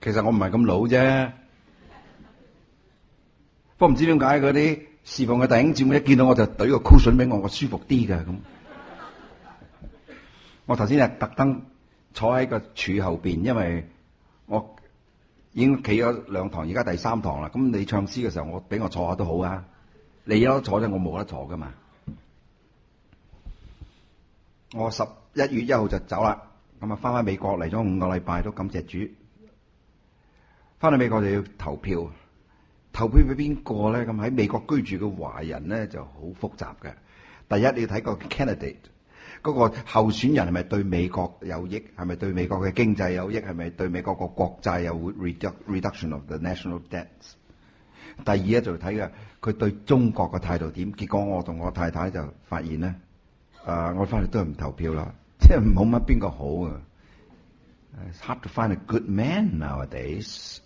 其實我唔係咁老啫，不過唔知點解嗰啲侍奉嘅弟兄姊妹一見到我就懟個 cushion 俾我，我舒服啲嘅咁。我頭先係特登坐喺個柱後邊，因為我已經企咗2堂，而家第3堂啦。咁你唱詩嘅時候，俾我坐下都好啊。你有得坐啫，我冇得坐噶嘛。我11月1號就走啦，咁啊翻美國嚟咗5個禮拜，都感謝主。翻到美國就要投票，投票俾邊個咧？咁喺美國居住嘅華人咧就好複雜嘅。第一你要睇個 candidate。嗰個候選人係咪對美國有益？係咪對美國嘅經濟有益？係咪對美國個國債有 reduction of the national debts？ 第二咧就睇嘅佢對中國嘅態度點。結果我同我太太就發現咧，我翻嚟都係唔投票啦，即係冇乜邊個好啊。It's hard to find a good man nowadays。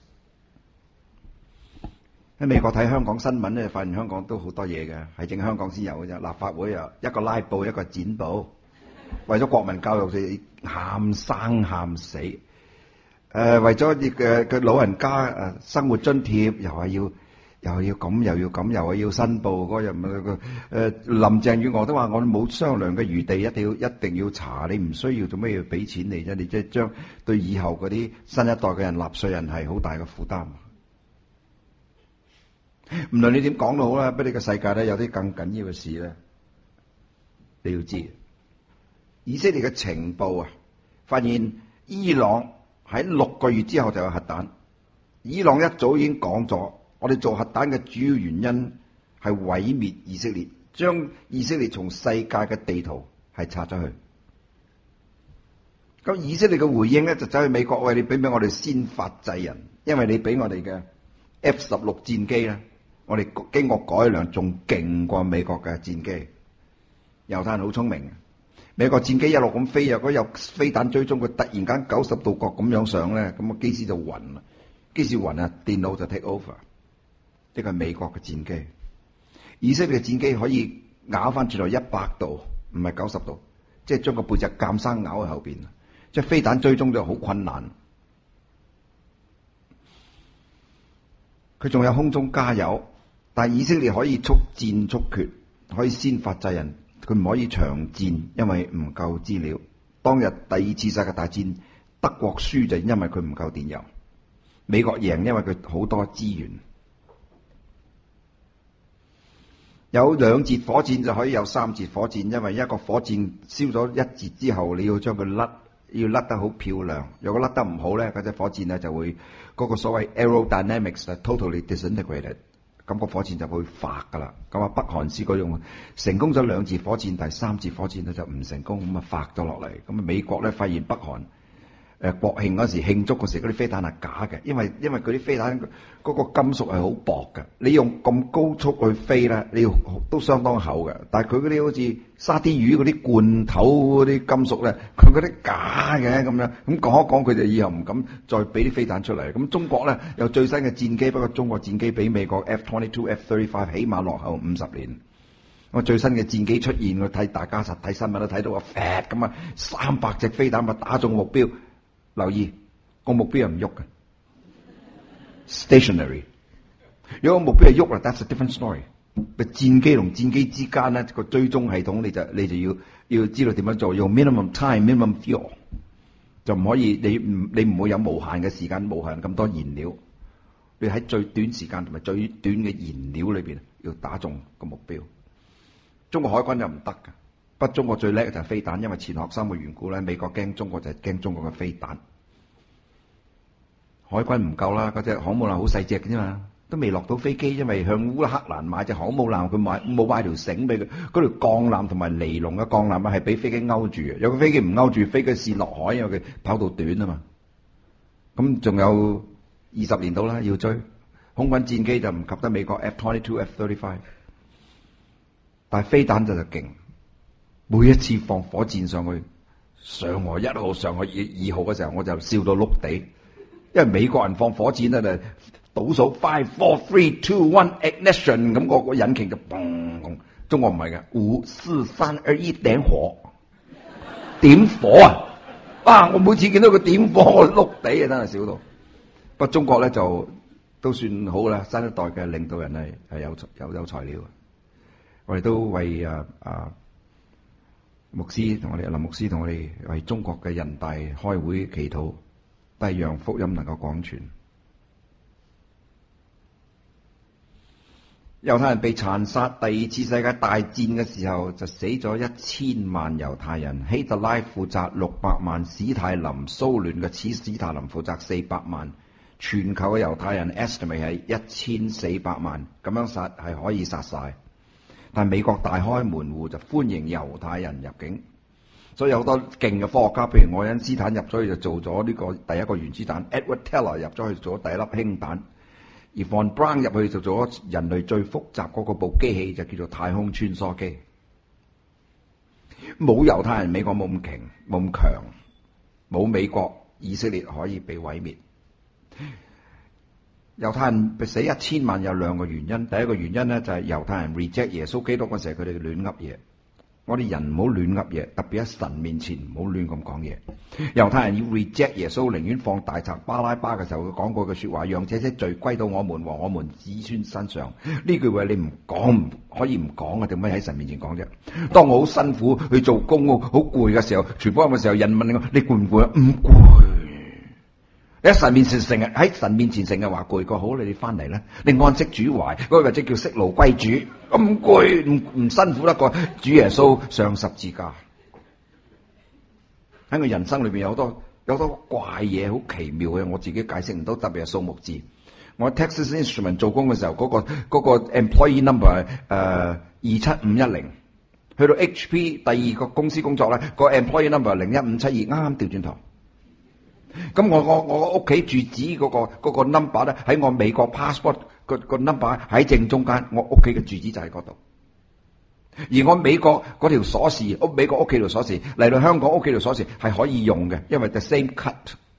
喺美國睇香港新聞咧，發現香港都好多嘢嘅，係淨香港先有嘅啫。立法會又一個拉布，一個剪布。為咗國民教育，就喊生喊死。為咗嘅老人家生活津貼，又係要咁，又要咁，又係要申報嗰日林鄭月娥都話：我冇商量嘅餘地，一定要查。你唔需要做咩要俾錢你啫？你即係將對以後嗰啲新一代嘅人納稅人係好大嘅負擔。唔論你點講都好啦，俾你個世界咧有啲更緊要嘅事咧，你要知。以色列嘅情報發現伊朗喺6個月之後就有核彈。伊朗一早已經講咗，我哋做核彈嘅主要原因係毀滅以色列，將以色列從世界嘅地圖係拆咗去。咁以色列嘅回應咧就走去美國，喂，你俾唔俾我哋先發制人？因為你俾我哋嘅 F-16 戰機咧，我哋經過改良仲勁過美國嘅戰機。猶太人好聰明。美國戰機一路咁飛，如果有飛彈追蹤，佢突然間90度角咁樣上咧，咁個機師就暈啦。機師暈啊，電腦就 take over。呢個係美國嘅戰機。以色列嘅戰機可以咬翻轉來100度，唔係90度，即係將個背脊監生咬喺後邊。即係飛彈追蹤就好困難。佢仲有空中加油，但係以色列可以速戰速決，可以先發制人。佢唔可以長戰，因為唔夠資料。當日第2次世界大戰，德國輸就因為佢唔夠電油，美國贏因為佢好多資源。有2節火箭就可以有3節火箭，因為一個火箭燒咗1節之後，你要將佢要甩得好漂亮。如果甩得唔好咧，嗰隻火箭咧就會嗰個所謂 aerodynamics totally disintegrated。咁個火箭就會發噶啦。咁北韓試過用成功咗2節火箭，第3節火箭咧就唔成功，咁啊發咗落嚟。咁美國咧發現北韓國慶嗰時慶祝嗰時嗰啲飛彈係假嘅，因為嗰啲飛彈嗰個金屬係好薄嘅，你用咁高速去飛咧，你要都相當厚嘅。但係佢嗰啲好似沙甸魚嗰啲罐頭嗰啲金屬咧，佢嗰啲假嘅咁樣。咁講一講，佢就以後唔敢再俾啲飛彈出嚟。咁中國咧有最新嘅戰機，不過中國戰機比美國 F-22、F-35起碼落後50年。我最新嘅戰機出現，我睇大家實睇新聞都睇到啊，咁啊300隻飛彈咪打中目標。留意個目標係唔喐嘅 ，stationary。如果個目標係喐啦 ，that's a different story。個戰機同戰機之間咧個追蹤系統，你就要知道點樣做，用 minimum time、minimum fuel， 就唔可以你唔會有無限嘅時間、無限咁多燃料。你喺最短時間同埋最短嘅燃料裏邊要打中個目標。中國海軍又唔得㗎。不過中國最叻嘅就係飛彈，因為錢學森嘅緣故咧，美國驚中國就係驚中國嘅飛彈。海軍唔夠啦，嗰隻航母艦好細隻嘅啫嘛，都未落到飛機，因為向烏克蘭買隻航母艦，佢冇買條繩俾佢，嗰條鋼纜同埋尼龍嘅鋼纜係俾飛機勾住嘅，有個飛機唔勾住，飛機跣落海，因為佢跑道短啊嘛。咁仲有20年到啦，要追空軍戰機就唔及得美國 F-22、F-35， 但係飛彈就勁。每一次放火箭上去，上河1號、上河2號嘅時候，我就笑到碌地，因為美國人放火箭咧就倒數5、4、3、2、1 ignition， 咁個引擎就嘣。中國唔係嘅，5、4、3、2、1點火，點火啊！我每次見到佢點火，我碌地啊，真係笑到。 不過中國咧就都算好啦，新一代嘅領導人係有材料。我哋都為牧師同我哋林牧師同我哋為中國嘅人大開會祈禱，都係讓福音能夠廣傳。猶太人被殘殺，第二次世界大戰嘅時候就死咗1000萬猶太人，希特拉負責600萬，史泰林蘇聯嘅史泰林負責400萬，全球嘅猶太人 estimate 係1400萬，咁樣殺係可以殺晒。但美國大開門戶就歡迎猶太人入境，所以有好多勁嘅科學家，譬如愛因斯坦入咗去就做咗呢個第一個原子彈 ，Edward Teller 入咗去做咗第一粒氫彈，而 Von Braun 入去就做咗人類最複雜嗰個部機器，就叫做太空穿梭機。冇猶太人，美國冇咁勁，冇咁強，冇美國，以色列可以被毀滅。猶太人死1000萬有兩個原因，第一個原因咧就係猶太人 reject 耶穌基督嗰時候，佢哋亂噏嘢。我哋人唔好亂噏嘢，特別喺神面前唔好亂咁講嘢。猶太人要 reject 耶穌，寧願放大賊巴拉巴嘅時候，佢講過句說話，讓這些罪歸到我們和我們子孫身上。呢句話你唔講唔可以唔講啊？點解喺神面前講啫？當我好辛苦去做工，好攰嘅時候，傳福音嘅時候，人問我你攰唔攰啊？唔攰。你喺神面前成日話攰個好，你哋翻嚟咧，你安息主懷，嗰個或者叫息怒歸主，咁攰唔辛苦得過主耶穌上十字架。喺我人生裏邊有好多怪嘢，好奇妙嘅，我自己解釋唔到，特別係數目字。我喺 Texas Instrument 做工嘅時候，嗰個 employee number 27510，去到 HP 第二個公司工作咧，個 employee number 01572，啱啱調轉頭。咁我屋企住址嗰個 number 咧，喺我美國 passport 個 number 喺正中間，我屋企嘅住址就喺嗰度。而我美國嗰條鎖匙，美國屋企條鎖匙嚟到香港屋企條鎖匙係可以用嘅，因為 the same cut。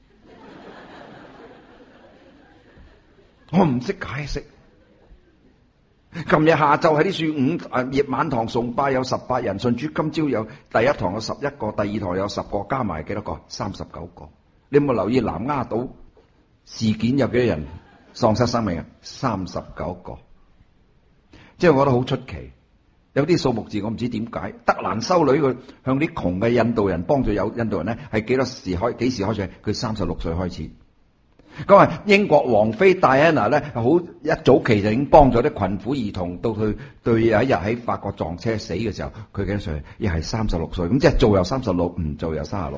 我唔識解釋。琴日下晝喺啲樹夜晚堂崇拜有18人信主，今朝有第一堂有11個，第二堂有10個，加埋幾多個？39個。你有冇留意南丫島事件有幾多人喪失生命啊？39個，即係我覺得好出奇。有啲數目字我唔知點解。德蘭修女佢向啲窮嘅印度人幫助，有印度人咧係幾時開始？佢36歲開始。咁啊，英國王妃戴安娜咧好一早期就已經幫咗啲困苦兒童，到佢對有一日喺法國撞車死嘅時候，佢幾多歲？亦係36歲。咁即係做又36，唔做又36。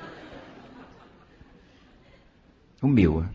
好妙啊！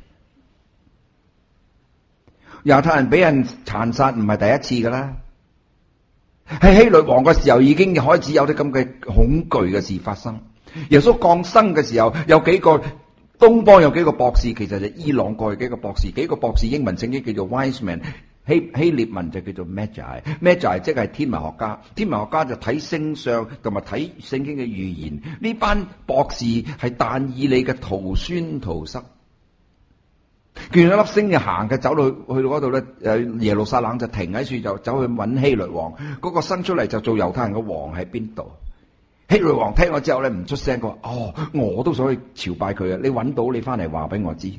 猶太人俾人殘殺唔係第一次噶啦，喺希律王嘅時候已經開始有啲咁嘅恐懼嘅事發生。耶穌降生嘅時候，有幾個東方有幾個博士，其實就伊朗過去幾個博士，英文聖經叫做 wise man， 希臘文就叫做 magi 即係天文學家。天文學家就睇星相同埋睇聖經嘅預言。呢班博士係但以理嘅徒孫徒侄。見到一粒星就行嘅，走到去到嗰度咧，耶路撒冷就停喺處，就走去揾希律王。嗰個生出嚟就做猶太人嘅王喺邊度？希律王聽咗之後咧，唔出聲，佢話：哦，我都想去朝拜佢啊！你揾到你翻嚟話俾我知。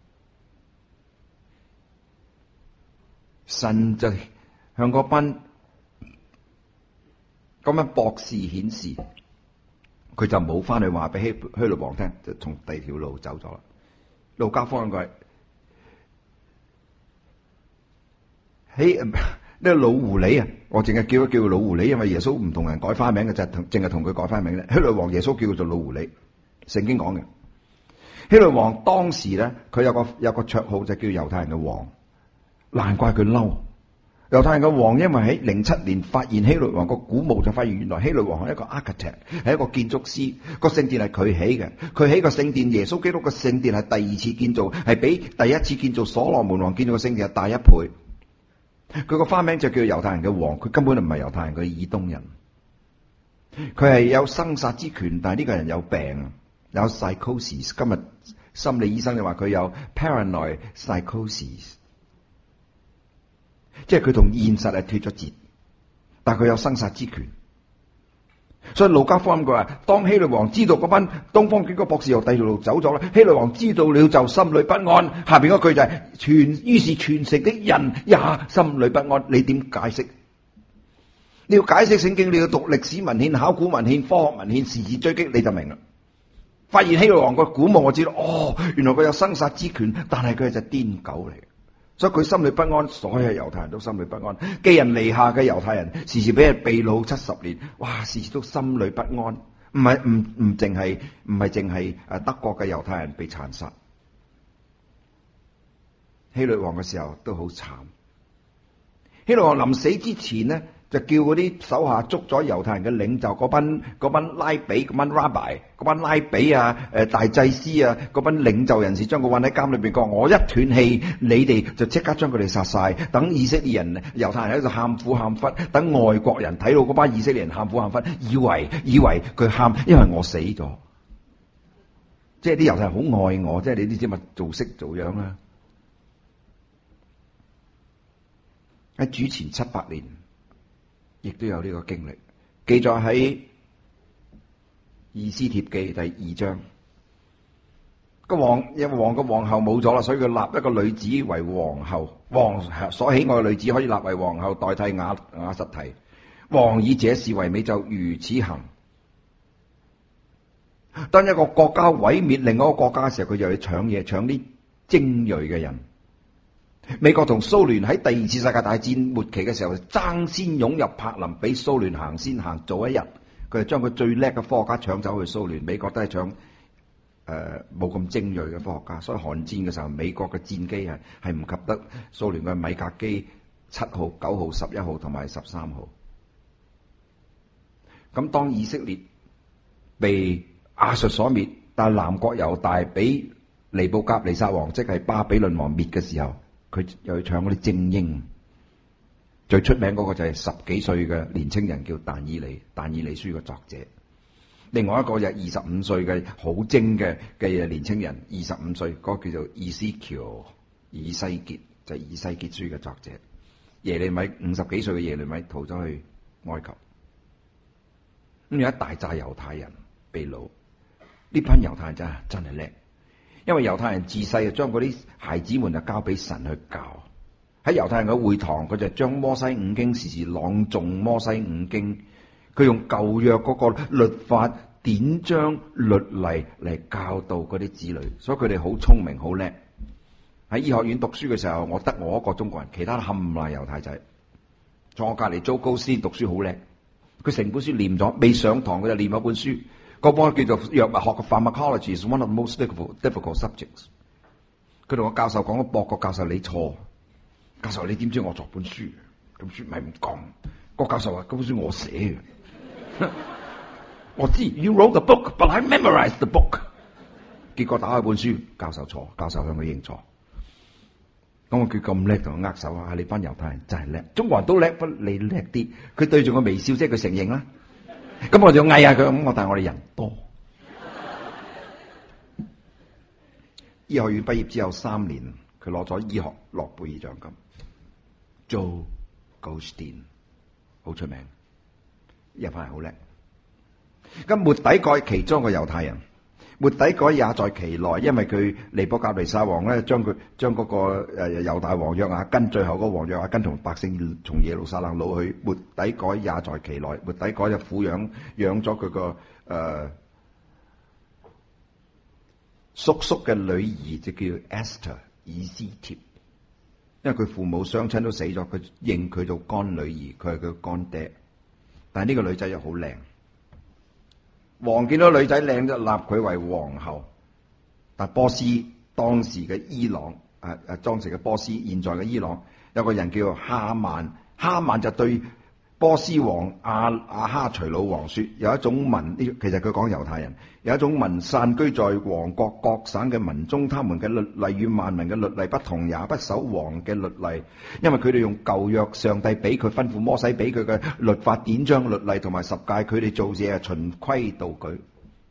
神就向嗰班咁樣博士顯示，佢就冇翻去話俾希律王聽，就從第二條路走咗啦。路加福音佢。呢個老狐狸啊，我淨係叫佢老狐狸，因為耶穌唔同人改花名嘅，就淨係同佢改花名咧。希律王耶穌叫佢做老狐狸，聖經講嘅。希律王當時咧，佢有個綽號就叫猶太人嘅王，難怪佢嬲。猶太人嘅王，因為喺07年發現希律王個古墓，就發現原來希律王係一個 architect， 係一個建築師，個聖殿係佢起嘅。佢起個聖殿，耶穌基督嘅聖殿係第二次建造，係比第一次建造所羅門王建造嘅聖殿係大1倍。佢個花名就叫猶太人嘅王，佢根本就唔係猶太人，佢係以東人。佢係有生殺之權，但係呢個人有病，有 psychosis。今日心理醫生就話佢有 paranoid psychosis， 即係佢同現實係脫咗節，但係佢有生殺之權。 所以路加福音佢話，當希律王知道嗰班東方幾個博士由第二條路走咗啦，希律王知道了就心裏不安。下邊嗰句就係於是全城的人也心裏不安。你點解釋？你要解釋聖經，你要讀歷史文獻、考古文獻、科學文獻、時事追擊，你就明啦。發現希律王個古墓，我知道，原來佢有生殺之權，但係佢係隻癲狗嚟。所以佢心裏不安，所有猶太人都心裏不安。寄人籬下嘅猶太人，時時俾人被擄70年，哇！時時都心裏不安。唔係淨係德國嘅猶太人被殘殺，希律王嘅時候都好慘。希律王臨死之前呢，就叫嗰啲手下捉咗猶太人嘅領袖，嗰班拉比、嗰班 rabbi、嗰班拉比啊、大祭司啊，嗰班領袖人士將佢韞喺監裏邊，講我一斷氣，你哋就即刻將佢哋殺晒。等以色列人、猶太人喺度喊苦喊忽，等外國人睇到嗰班以色列人喊苦喊忽，以為佢喊，因為我死咗。即係啲猶太人好愛我，即係你啲咪做色做樣啊！喺主前700年。亦都有呢個經歷，記載喺《以斯帖記》第2章。因為王嘅皇后冇咗啦，所以佢立一個女子為皇后。王所喜愛嘅女子可以立為皇后，代替瓦實提。王以這事為美，就如此行。當一個國家毀滅另一個國家嘅時候，佢就去搶嘢，搶啲精銳嘅人。美國同蘇聯喺第二次世界大戰末期嘅時候，爭先湧入柏林，比蘇聯行早一日。佢就將佢最叻嘅科學家搶走去蘇聯，美國都係搶冇咁精銳嘅科學家。所以韓戰嘅時候，美國嘅戰機係唔及得蘇聯嘅米格機7號、9號、11號同埋13號。咁當以色列被亞述所滅，但南國猶大俾尼布甲尼撒王，即係巴比倫王滅嘅時候，佢又去搶嗰啲精英。最出名嗰個就係10幾歲嘅年青人，叫但以理，但以理書嘅作者。另外一個就係25歲嘅好精嘅年青人，25歲嗰個叫做以西結，就係以西結書嘅作者。耶利米50幾歲嘅耶利米逃咗去埃及。咁有一大紮猶太人被擄，呢班猶太人真係叻，因為猶太人自細就將嗰啲孩子們就交俾神去教。喺猶太人嘅會堂，佢就將摩西五經時時朗誦摩西五經，佢用舊約嗰個律法典章律例嚟教導嗰啲子女，所以佢哋好聰明好叻。喺醫學院讀書嘅時候，我得我一個中國人，其他冚唪唥猶太仔。坐我隔籬租高師讀書好叻，佢成本書念咗，未上堂佢就念咗本書，嗰本叫做藥物學嘅 Pharmacology is one of the most difficult subjects。佢同個教授講咗，駁個教授你錯。教授，你點知我作本書？咁書咪唔講。個教授話：嗰本書我寫嘅。我知 ，You wrote the book, but I memorized the book。結果打開本書，教授錯，教授向佢認錯。咁我佢咁叻同佢握手啊！你班猶太人真係叻，中國人都叻，不你叻啲。佢對住我微笑，即係佢承認啦。咁我就嗌下佢，咁但係我哋人多。醫學院畢業之後3年，佢攞咗醫學諾貝爾獎金。Joe Goldstein 好出名，猶太人好叻。咁末底改其中一個猶太人，末底改也在其內，因為佢尼布甲尼撒王咧，將嗰個猶大王約雅斤，最後嗰個王約雅斤同百姓從耶路撒冷擄去，末底改也在其內。末底改就撫養咗佢個叔叔嘅女兒，就叫 Esther 以斯帖。因為佢父母雙親都死咗，佢認佢做乾女兒，佢係佢乾爹。但係呢個女仔又好靚，王見到女仔靚就立佢為皇后。但波斯當時嘅伊朗，當時嘅波斯，現在嘅伊朗有個人叫哈曼，哈曼就對波斯王亞哈隨魯王說：有一種民，其實佢講猶太人，有一種民散居在王國各省嘅民中，他們嘅律例與萬民嘅律例不同，也不守王嘅律例，因為佢哋用舊約上帝俾佢吩咐摩西俾佢嘅律法典章律例同埋十誡，佢哋做嘢係循規蹈矩。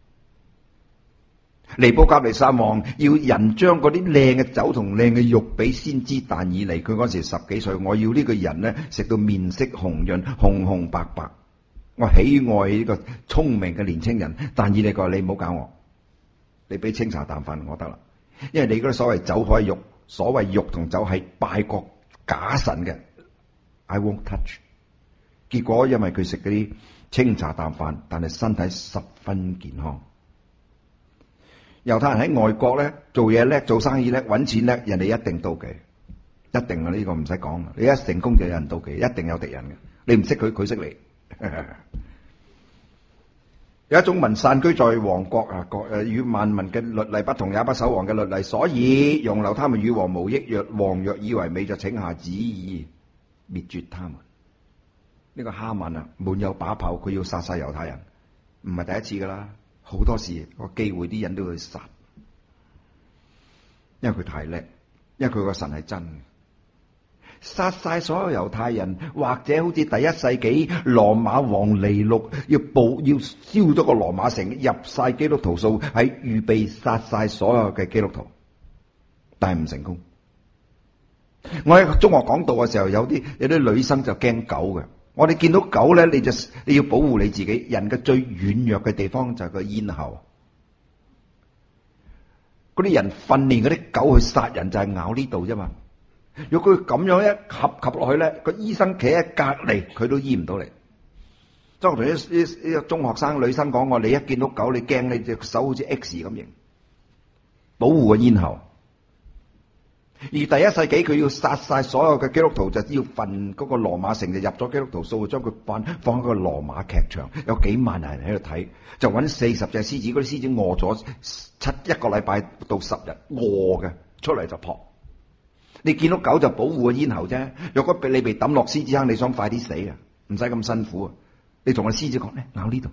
尼布甲尼撒王要人將嗰啲靚嘅酒同靚嘅肉俾先知但以理，佢嗰時10幾歲，我要呢個人呢食到面色紅潤、紅紅白白。 我喜愛呢個聰明嘅年青人，但以理佢話你唔好搞我，你俾清茶淡飯我得啦，因為你嗰啲所謂酒可以肉，所謂肉同酒係拜國假神嘅 ，I won't touch。結果因為佢食嗰啲清茶淡飯，但係身體十分健康。猶太人喺外國咧做嘢叻，做生意叻，揾錢叻，人哋一定妒忌，一定啊！呢個唔使講，你一成功就有人妒忌，一定有敵人嘅。你唔識佢，佢識你。有一種民散居在王國啊，與萬民嘅律例不同，也不守王嘅律例，所以容留他們與王無益。王若以為美，就請下旨意滅絕他們。呢個哈曼啊，滿有把炮，佢要殺晒猶太人，唔係第一次噶啦，好多時個機會啲人都會殺，因為佢太叻，因為佢個神係真嘅。殺晒所有猶太人，或者好似第一世紀羅馬王尼祿要燒咗個羅馬城，入晒基督徒數，係預備殺晒所有嘅基督徒，但係唔成功。我喺中學講道嘅時候，有啲女生就驚狗嘅。我哋見到狗咧，你要保護你自己。人嘅最軟弱嘅地方就係個咽喉。嗰啲人訓練嗰啲狗去殺人，就係咬呢度啫嘛。如果佢咁樣一合落去咧，個醫生企喺隔離，佢都醫唔到你。即係我同啲中學生女生講，你一見到狗，你驚，你隻手好似 X 咁型，保護個咽喉。而第一世紀佢要殺晒所有嘅基督徒，就要焚嗰個羅馬城，就入咗基督徒數，將佢放喺個羅馬劇場，有幾萬人喺度睇，就揾40隻獅子，嗰啲獅子餓咗一個禮拜到10日餓嘅，出嚟就撲。你見到狗就保護個咽喉啫。若果你被抌落獅子坑，你想快啲死啊，唔使咁辛苦啊。你同個獅子講咧，咬呢度，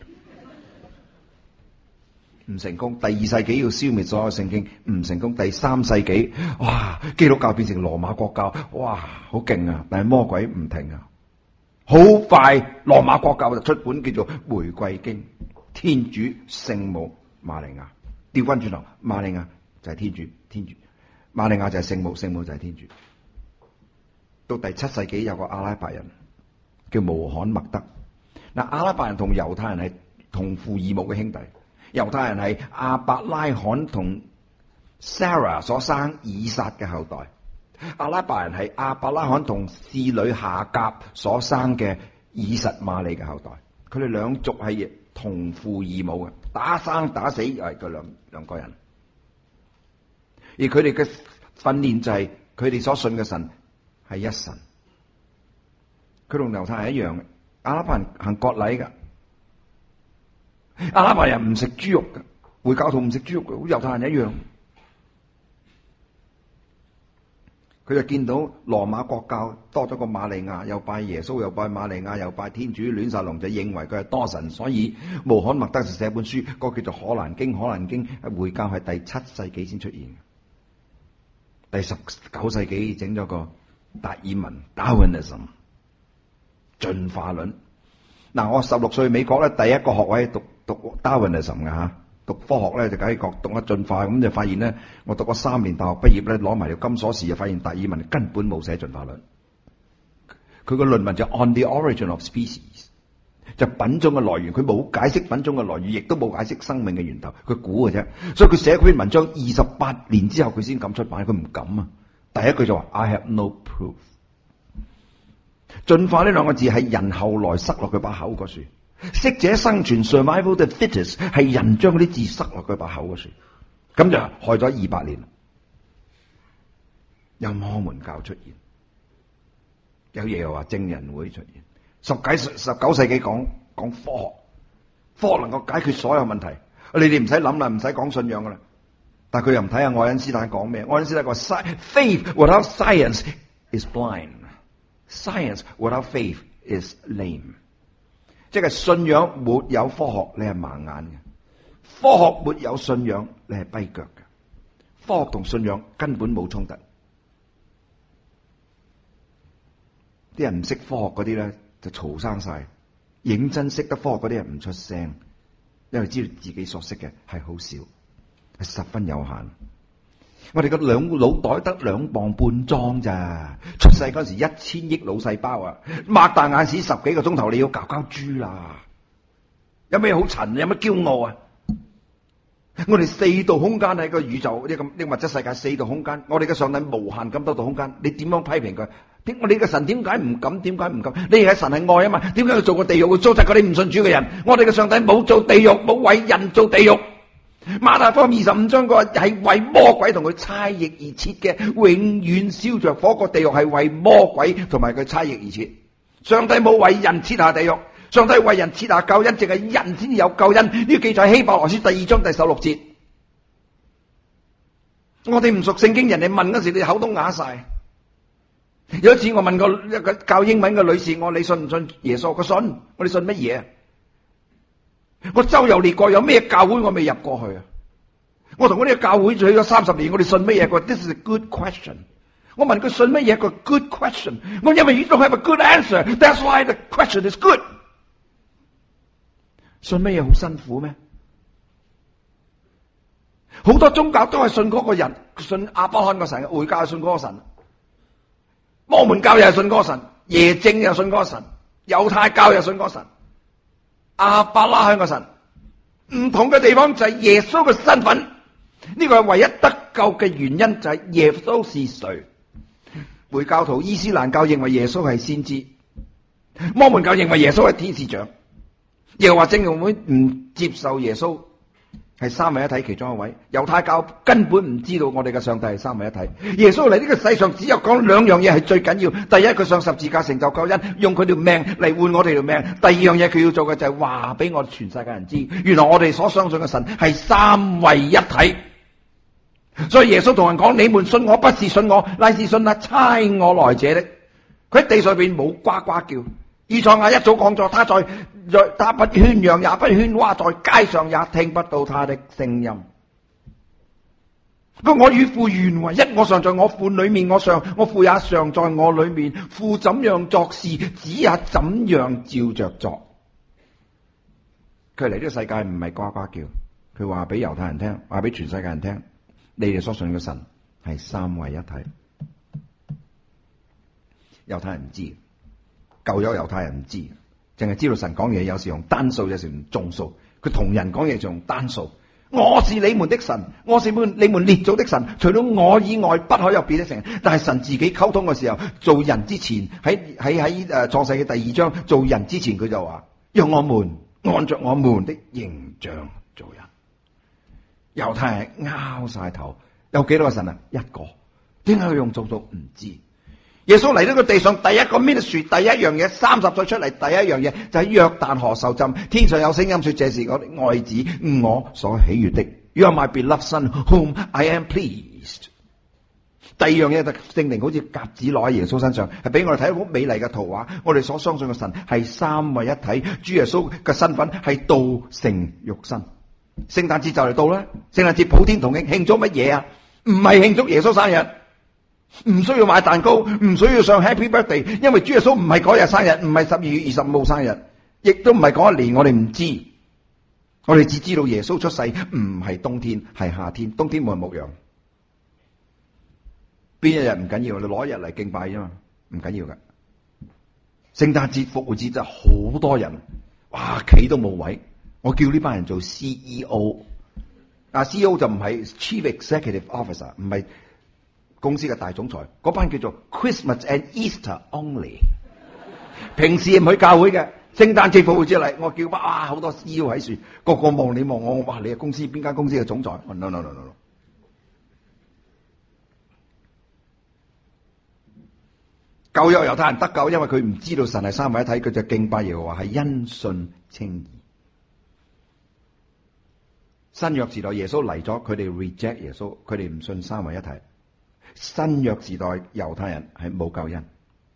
唔成功。第2世紀要消滅所有聖經，唔成功。第3世紀，哇，基督教變成羅馬國教，哇，好勁啊！但係魔鬼唔停啊，好快羅馬國教就出本叫做《玫瑰經》，天主聖母瑪利亞，調翻轉頭，瑪利亞就係天主，瑪利亞就係聖母，聖母就係天主。到第7世紀有個阿拉伯人叫穆罕默德。嗱，阿拉伯人同猶太人係同父異母嘅兄弟。猶太人係亞伯拉罕同 Sarah 所生以撒嘅後代，阿拉伯人係亞伯拉罕同侍女夏甲所生嘅以實瑪利嘅後代。佢哋兩族係同父異母嘅，打生打死又係佢兩個人。而佢哋嘅訓練就係佢哋所信嘅神係一神。佢同猶太人一樣嘅，阿拉伯人行割禮㗎。阿拉伯人唔食豬肉嘅，回教徒唔食豬肉嘅，好似猶太人一樣。佢就見到羅馬國教多咗個瑪利亞，又拜耶穌，又拜瑪利亞，又拜天主，亂晒龍，就認為佢係多神，所以穆罕默德就寫本書，嗰個叫做《可蘭經》。《可蘭經》係回教係第7世紀先出現，第19世紀整咗個達爾文 （Darwinism） 進化論。嗱，我16歲美國咧第一個學位讀 Darwinism 嘅嚇，讀科學咧就梗係讀咗進化，咁就發現咧，我讀咗3年大學畢業咧，攞埋條金鎖匙就發現達爾文根本冇寫進化論。佢個論文就 On the Origin of Species， 就品種嘅來源，佢冇解釋品種嘅來源，亦都冇解釋生命嘅源頭，佢估嘅啫。所以佢寫嗰篇文章28年之後佢先敢出版，佢唔敢啊。第一句就話 I have no proof。進化呢2個字係人後來塞落佢把口嗰處，適者生存 survival of the fittest 係人將嗰啲字塞落佢把口嗰處，咁就害咗200年。有摩門教出現，有嘢又話證人會出現。19世紀講科學，科學能夠解決所有問題，你哋唔使諗啦，唔使講信仰噶啦。但係佢又唔睇下愛因斯坦講咩？愛因斯坦話 Faith without science is blind。Science without faith is lame， 即係信仰沒有科學，你係盲眼嘅；科學沒有信仰，你係跛腳嘅。科學同信仰根本冇衝突。啲人唔識科學嗰啲咧，就嘈生晒；認真識得科學嗰啲人唔出聲，因為知道自己所識嘅係好少，係十分有限。 我哋個腦袋得2磅半裝咋，出世嗰時1000億腦細胞啊，擘大眼屎10幾個鐘頭你要搞豬啦，有咩好塵？有乜驕傲啊？我哋4度空間喺個宇宙呢個物質世界4度空間，我哋嘅上帝無限咁多度空間，你點樣批評佢？我哋嘅神點解唔敢？點解唔敢？你係神係愛啊嘛？點解要做個地獄去糟質嗰啲唔信主嘅人？我哋嘅上帝冇做地獄，冇為人做地獄。馬太福音25章個係為魔鬼同佢差役而設嘅，永遠燒着火個地獄係為魔鬼同埋佢差役而設。上帝冇為人設下地獄。上帝為人設下救恩，淨係人先有救恩。呢個記載喺希伯來書2章第16節。我哋唔熟聖經，人哋問嗰時，你口都啞晒。有一次我問一個教英文嘅女士，我你信唔信耶穌？佢信。我哋信乜嘢啊？我周遊列國，有咩教會我未入過去啊？我同嗰啲教會去咗30年，我哋信乜嘢？佢話 This is a good question。我問佢信乜嘢？佢話 Good question。我因為 You don't have a good answer， that's why the question is good。信乜嘢好辛苦咩？好多宗教都係信嗰個人，信亞伯拉罕個神，回教係信嗰個神，摩門教又係信嗰個神，耶正又信嗰個神，猶太教又信嗰個神，亞伯拉罕個神。唔同嘅地方就係耶穌嘅身份，呢個係唯一得救嘅原因，就係耶穌是誰。回教徒伊斯蘭教認為耶穌係先知，摩門教認為耶穌係天使長。又或者會唔接受耶穌係三位一體其中一位，猶太教根本唔知道我哋嘅上帝係三位一體。耶穌嚟呢個世上只有講2樣嘢係最緊要，第一佢上十字架成就救恩，用佢條命嚟換我哋條命。第二樣嘢佢要做嘅就係話俾我哋全世界人知，原來我哋所相信嘅神係三位一體。所以耶穌同人講：你們信我不是信我，乃是信那差我來者的。佢喺地上邊冇呱呱叫。以賽亞一早講咗，他不喧嚷也不喧嘩，在街上也聽不到他的聲音。我與父原為一，我常在我父裏面，我父也常在我裏面。父怎樣作事，子也怎樣照着作。佢嚟呢個世界唔係呱呱叫，佢話俾猶太人聽，話俾全世界人聽，你哋所信嘅神係三位一體。猶太人唔知。舊有猶太人唔知，淨係知道神講嘢有時用單數，有時用眾數。佢同人講嘢就用單數。我是你們的神，我是你們列祖的神，除咗我以外不可有別的神。但係神自己溝通嘅時候，做人之前喺創世嘅第2章做人之前，佢就話：讓我們按着我們的形象做人。猶太人拗晒頭，有幾多個神啊？一個。點解佢用眾數？唔知。耶穌嚟呢個地上第一個 ministry， 第一樣嘢30歲出嚟，第一樣嘢就喺約旦河受浸。天上有聲音說：這是我的愛子，我所喜悅的。You are my beloved son, whom I am pleased。第二樣嘢就聖靈好似鴿子落喺耶穌身上，係俾我哋睇到好美麗嘅圖畫。我哋所相信嘅神係三位一體，主耶穌嘅身份係道成肉身。聖誕節就嚟到啦，聖誕節普天同慶，慶祝乜嘢啊？唔係慶祝耶穌生日。唔需要買蛋糕，唔需要上 Happy Birthday， 因為主耶穌唔係嗰日生日，唔係12月25號生日，亦都唔係嗰一年，我哋唔知，我哋只知道耶穌出世唔係冬天，係夏天，冬天冇人牧羊。邊一日唔緊要，你攞一日嚟敬拜啫嘛，唔緊要噶。聖誕節、復活節就好多人，哇，企都冇位。我叫呢班人做 CEO， CEO 就唔係 Chief Executive Officer， 唔係公司嘅大總裁，嗰班叫做 Christmas and Easter only。平時唔去教會嘅，聖誕節復活節嚟，我叫班好多 CEO 喺樹，個個望你望我，哇！你係公司邊間公司嘅總裁 ？No。舊約猶太人得救，因為佢唔知道神係三位一體，佢就敬拜耶和華係因信稱義。新約時代耶穌嚟咗，佢哋 reject 耶穌，佢哋唔信三位一體。新約時代猶太人係冇救恩，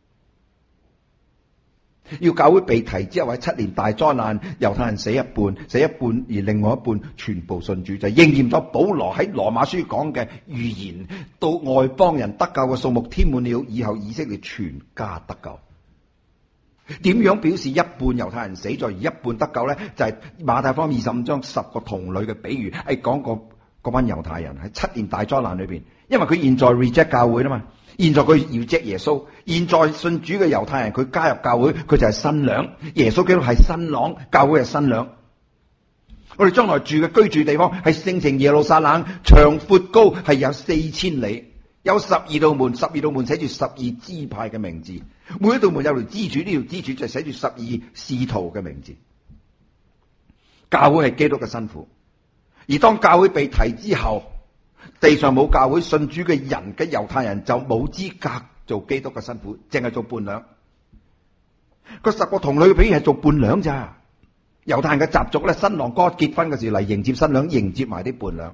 要教會被提之後喺7年大災難，猶太人死一半，而另外一半全部信主，就應驗咗保羅喺羅馬書講嘅預言，到外邦人得救嘅數目添滿了，以後以色列全家得救。點樣表示一半猶太人死咗而一半得救呢？就係馬太福音25章10個童女嘅比喻，係講個嗰班猶太人喺7年大災難裏邊，因為佢現在 reject 教會啦嘛，現在佢要 reject 耶穌，現在信主嘅猶太人佢加入教會，佢就係新娘，耶穌基督係新郎，教會係新娘。我哋將來住嘅居住地方係聖城耶路撒冷，長闊高係有4000里，有12道門，12道門寫住12支派嘅名字，每一道門有條支柱，呢條支柱就寫住12使徒嘅名字。教會係基督嘅新婦，而當教會被提之後，地上冇教會，信主嘅人嘅猶太人就冇資格做基督嘅新婦，淨係做伴娘。個10個童女嘅比喻係做伴娘咋。猶太人嘅習俗咧，新郎哥結婚嘅時嚟迎接新娘，迎接埋啲伴娘。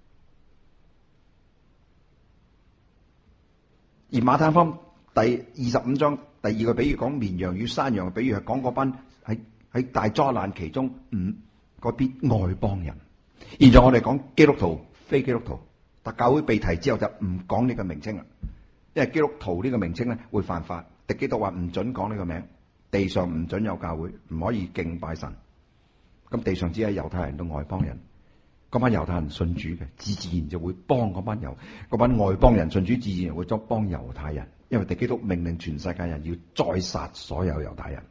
而馬太福音第25章第2個比喻講綿羊與山羊嘅比喻，係講嗰班喺大災難其中嗰啲外邦人。現在我哋講基督徒、非基督徒，但教會被提之後就唔講呢個名稱啦，因為基督徒呢個名稱咧會犯法。敵基督話唔准講呢個名，地上唔准有教會，唔可以敬拜神。咁地上只係猶太人到外邦人，嗰班猶太人信主嘅，自然就會幫嗰班外邦人信主，自然會幫猶太人，因為敵基督命令全世界人要宰殺所有猶太人。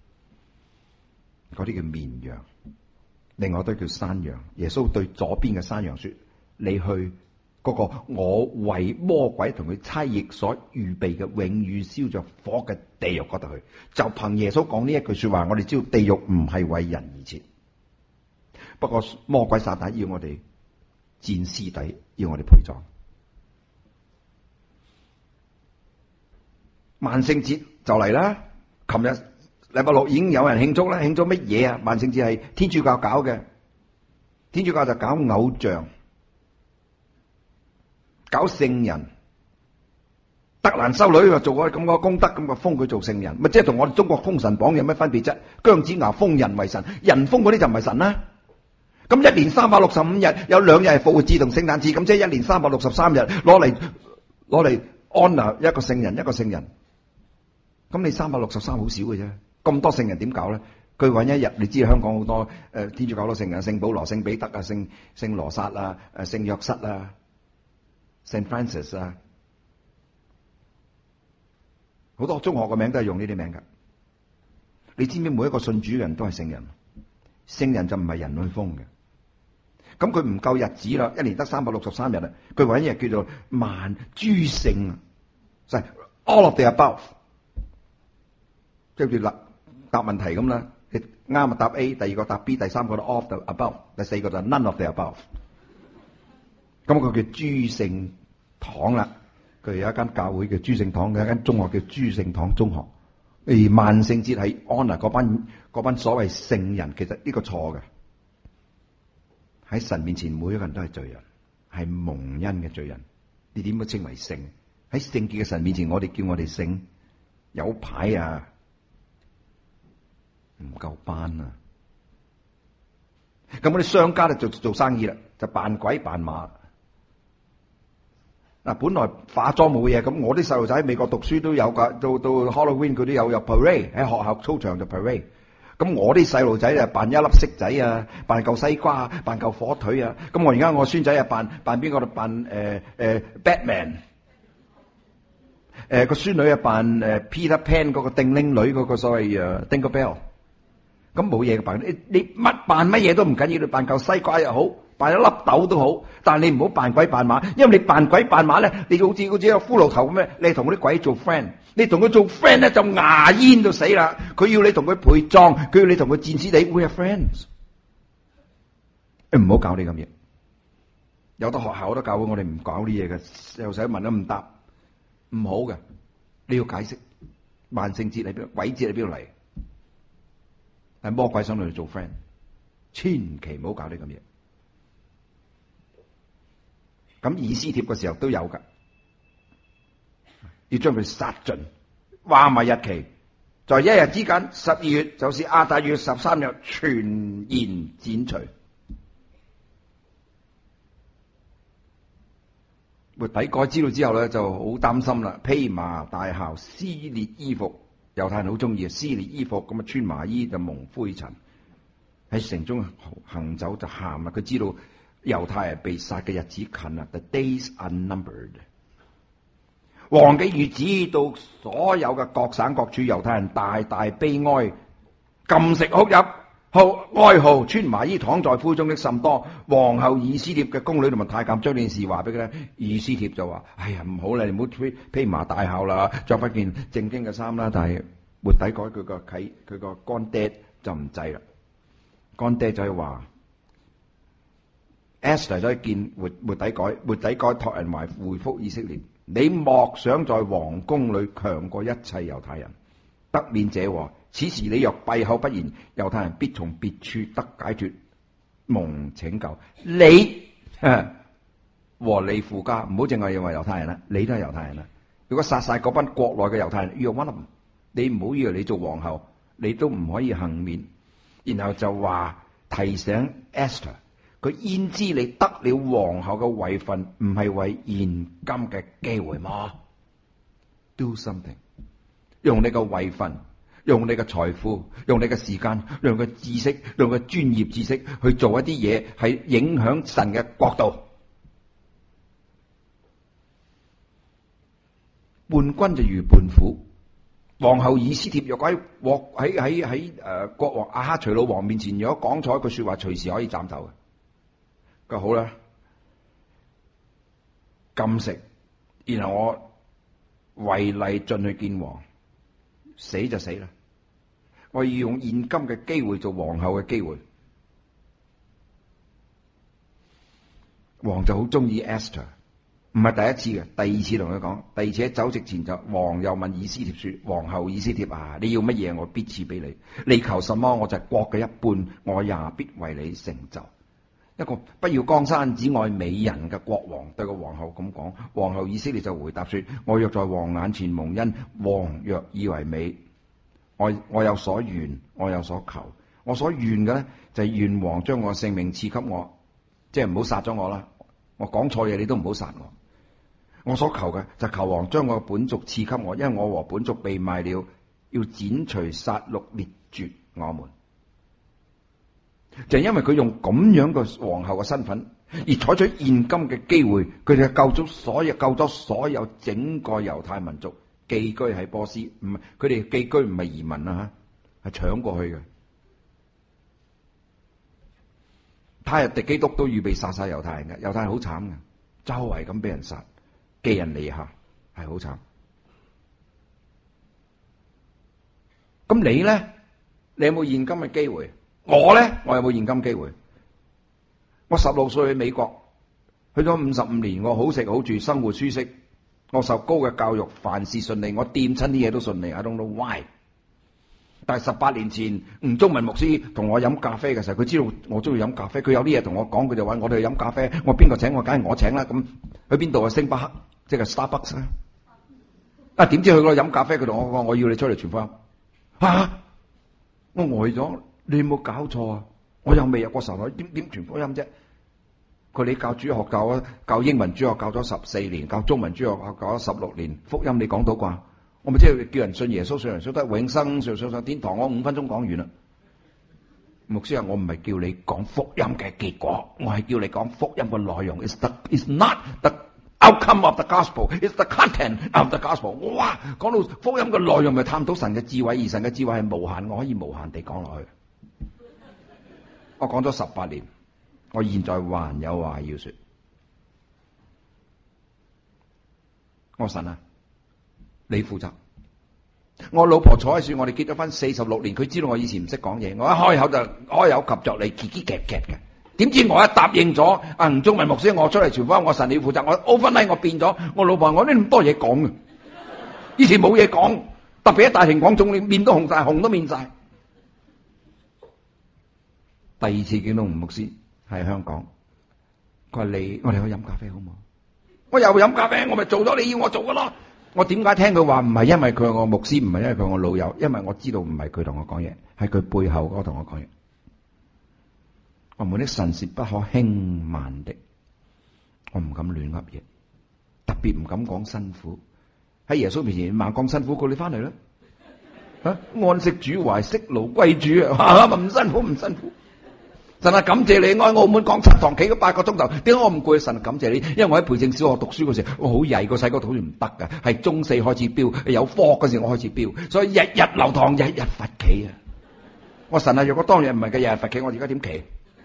嗰啲叫綿羊，另外都叫山羊。耶穌對左邊嘅山羊說：你去嗰個我為魔鬼同佢差役所預備嘅永遠燒着火嘅地獄嗰度去。就憑耶穌講呢一句說話，我哋知道地獄唔係為人而設。不過魔鬼撒旦要我哋墊屍底，要我哋陪葬。萬聖節就嚟啦！琴日禮拜6已經有人慶祝啦，慶祝乜嘢啊？萬聖節係天主教搞嘅，天主教就搞偶像，搞聖人。德蘭修女話做過咁個功德，咁個封佢做聖人，咪即係同我哋中國封神榜有咩分別啫？姜子牙封人為神，人封嗰啲就唔係神啦。咁1年365日有2日係復活節同聖誕節，咁即係1年363日攞嚟honor一個聖人一個聖人。咁你363好少嘅啫，咁多聖人點搞咧？佢揾一日，你知香港好多天主教好多聖人，聖保羅、聖彼得啊、聖羅撒啊、聖約瑟啊、聖 Francis 啊，好多中學嘅名都係用呢啲名噶。你知唔知每一個信主嘅人都係聖人？聖人就唔係人去封嘅。咁佢唔夠日子啦，1年得363日啦，佢揾一日叫做萬諸聖，就係 all of the above， 即係好似答問題咁啦，你啱就答 A， 第二個答 B， 第三個就 all of the above， 第四個就 none of the above。咁佢叫諸聖堂啦，佢有一間教會叫諸聖堂，有一間中學叫諸聖堂中學。而萬聖節係 honor 嗰班所謂聖人，其實呢個錯嘅。喺神面前，每一個人都係罪人，係蒙恩嘅罪人。你點樣稱為聖？喺聖潔嘅神面前，我哋叫我哋聖，有牌啊，唔夠班啊。咁我哋商家就做生意啦，就扮鬼扮馬。嗱，本來化妝冇嘢，咁我啲細路仔喺美國讀書都有噶，到 Halloween 佢都有 parade， 喺學校操場就 parade。咁我啲細路仔啊扮一粒骰仔啊，扮嚿西瓜，扮嚿火腿啊。咁我而家我孫仔啊扮邊個？扮Batman。個孫女啊扮Peter Pan 嗰個叮鈴女嗰個所謂Dingle Bell。咁冇嘢嘅扮，你乜扮乜嘢都唔緊要，你扮嚿西瓜又好，扮一粒豆都好，但係你唔好扮鬼扮馬，因為你扮鬼扮馬咧，你好似個骷髏頭咁咩？你同嗰啲鬼做 friend。你同佢做 friend 咧就牙煙到死啦！佢要你同佢陪葬，佢要你同佢戰死地。We are friends。唔好搞呢咁嘢。有得學校好多教會，我哋唔搞呢嘢嘅。細路仔問都唔答，唔好嘅。你要解釋萬聖節喺邊，鬼節喺邊度嚟？係魔鬼想同你做 friend， 千祈唔好搞呢咁嘢。咁以斯帖嘅時候都有噶。要將佢殺盡，話埋日期，在一日之間，12月就是亞達月13日，全然剪除。末底改知道之後咧，就好擔心啦，披麻戴孝，撕裂衣服。猶太人好中意啊，撕裂衣服咁啊，穿麻衣就蒙灰塵，喺城中行走就喊啦。佢知道猶太人被殺嘅日子近啦 ，the days are numbered。王嘅諭旨到所有嘅各省各處猶太人大大悲哀，禁食哭泣。哀號，穿麻衣躺在灰中的甚多。皇后以斯帖嘅宮女同埋太監將呢件事話俾佢聽，以斯帖就話：哎呀，唔好啦，你唔好披麻戴孝啦，着翻件正經嘅衫啦。但係末底改佢個乾爹就唔制啦，乾爹就係話 Esther 就去見末底改，末底改託人回覆以色列：你莫想在皇宮裏強過一切猶太人，得免這禍。此時你若閉口不言，猶太人必從別處得解脫，蒙拯救。你和你父家，唔好淨係認為猶太人啦，你都係猶太人啦。如果殺晒嗰班國內嘅猶太人，you're one of them，你唔好以為你做皇后，你都唔可以幸免。然後就話提醒 Esther， 佢焉知你得了皇后嘅位份，唔係為現今嘅機會嗎 ？Do something， 用你嘅位份。用你嘅財富，用你嘅時間，用你嘅知識，用你嘅專業知識去做一啲嘢，係影響神嘅國度。伴君就如伴虎。皇后以斯帖若喺國王亞哈隨魯王面前，如果講錯一句說話，隨時可以斬頭嘅。佢好啦，禁食，然後我違例進去見王，死就死啦。我要用現今嘅機會做皇后嘅機會。王就好中意 Esther， 唔係第一次嘅，第二次同佢講，第二次喺酒席前就王又問以斯帖說：皇后以斯帖啊，你要乜嘢我必賜俾你，你求什麼我就係國嘅一半，我也必為你成就。一個不要江山只愛美人嘅國王對個皇后咁講，皇后以斯帖就回答說：我若在王眼前蒙恩，王若以為美，我有所願，我有所求。我所願嘅咧就係願王將我性命賜給我，即係唔好殺咗我啦。我講錯嘢你都唔好殺我。我所求嘅就求王將我嘅本族賜給我，因為我和本族被賣了，要剪除殺戮滅絕我們。就係因為佢用咁樣嘅皇后嘅身份而採取現今嘅機會，佢哋救咗所有整個猶太民族。寄居喺波斯，唔係佢哋寄居唔係移民啊，係搶過去嘅。他日敵基督都預備殺晒猶太人嘅，猶太人好慘嘅，周圍咁俾人殺，寄人籬下，係好慘。咁你咧，你有冇現今嘅機會？我咧，我有冇現今機會？我16歲去美國，去咗55年，我好食好住，生活舒適。我受高嘅教育，凡事順利，我掂親啲嘢都順利。I don't know why。但係18年前，吳中文牧師同我飲咖啡嘅時候，佢知道我中意飲咖啡，佢有啲嘢同我講，佢就話我哋去飲咖啡。我邊個請我，梗係我請啦。咁去邊度啊？星巴克，即係 Starbucks 啦。啊，點知去嗰度飲咖啡，佢同我講我要你出嚟傳福音。啊！我呆咗，你有冇搞錯啊？我又未入過神台，點傳福音啫？佢哋教主學教英文主學教咗14年，教中文主學教咗16年，福音你講到啩？我咪即係叫人信耶穌，信人信得永生，上天堂。我5分鐘講完啦。牧師話：我唔係叫你講福音嘅結果，我係叫你講福音嘅內容。It's not the outcome of the gospel, it's the content of the gospel。哇！講到福音嘅內容，咪探討神嘅智慧，而神嘅智慧係無限，我可以無限地講落去。我講咗18年。我現在還有話要說，我神啊，你負責。我老婆坐喺樹，我哋結咗婚46年，佢知道我以前唔識講嘢，我一開口就開口及着你，嘰嘰夾夾嘅。點知我一答應咗吳中文牧師，我出嚟傳福音，我神你要負責。我 overnight 我變咗，我老婆我呢咁多嘢講嘅，以前冇嘢講，特別喺大庭廣眾，你面都紅晒，紅都面晒。第二次見到吳牧師。喺香港，佢話我哋去飲咖啡好唔好？我又飲咖啡，我咪做咗你要我做嘅咯。我點解聽佢話唔係因為佢係我牧師，唔係因為佢係我老友，因為我知道唔係佢同我講嘢，係佢背後嗰個同我講嘢。我們的神是不可輕慢的，我唔敢亂噏嘢，特別唔敢講辛苦。喺耶穌面前猛講辛苦，佢你翻嚟啦，安息主懷，息勞歸主啊，唔辛苦唔辛苦。 神啊，感謝你，我喺澳門講7堂，企咗8個鐘頭，點解我唔攰？神啊，感謝你，因為我喺培正小學讀書嗰時，我好曳，個細個讀書唔得噶，係中4開始飆，有科嗰時我開始飆，所以日日留堂，日日罰企啊！我神啊，若果當日唔係嘅日日罰企，我而家點企？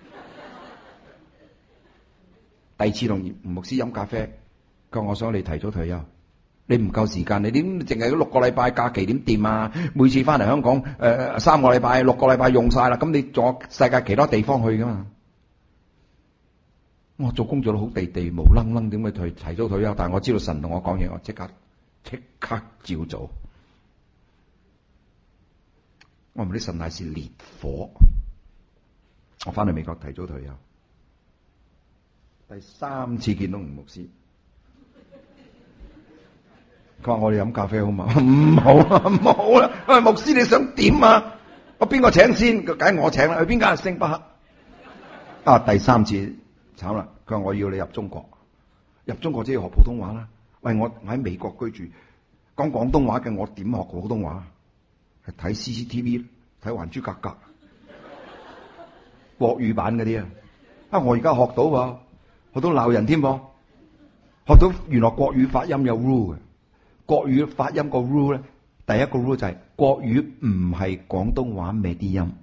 第二次同吳牧師飲咖啡，佢話我想你提早退休。你唔夠時間，你點淨係6個禮拜假期點掂啊？每次翻嚟香港3個禮拜、6個禮拜用晒啦，咁你仲有世界其他地方去噶嘛？我做工做到好地地，無楞楞點去提早退休？但係我知道神同我講嘢，我即刻照做。我唔知神乃是烈火，我翻去美國提早退休。第3次見到吳牧師。佢話我哋飲咖啡好嘛？唔好啊，唔好啦！喂，牧師你想點啊？我邊個請先？梗係我請啦。去邊間？星巴克。啊，第3次慘啦！佢話我要你入中國，入中國即係學普通話啦。喂，我喺美國居住，講廣東話嘅，我點學普通話？係睇 CCTV， 睇《還珠格格》國語版嗰啲啊！啊，我而家學到喎，學到鬧人添噃，學到原來國語發音有 rule 嘅。國語發音個 rule 咧，第一個 rule 就係國語唔係廣東話咩啲音。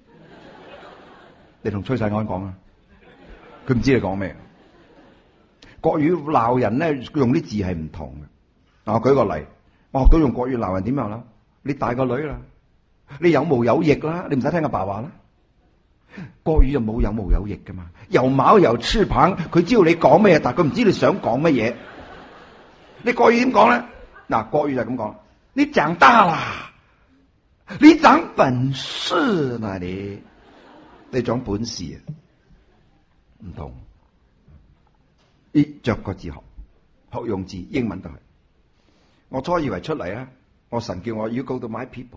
你同崔世安講啊，佢唔知你講咩。國語鬧人咧，用啲字係唔同嘅。我舉個例，我學到用國語鬧人點樣啦？你大個女啦，你有毛有翼啦，你唔使聽阿爸話啦。國語就冇有毛有翼噶嘛，有毛有翅膀，佢知道你講咩，但係佢唔知你想講乜嘢。你國語點講咧？嗱，國語就係咁講，你長大啦，你長本事啦，你長本事啊，唔同。你着個字學用字，英文都係。我初以為出嚟啊，我神叫我要 go to my people，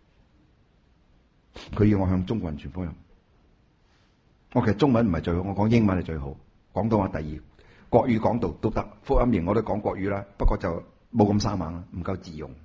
佢要我向中國人傳福音。我其實中文唔係最好，我講英文係最好，廣東話第2，國語講到都得，福音營我都講國語啦，不過就冇咁生猛啦，唔夠自用。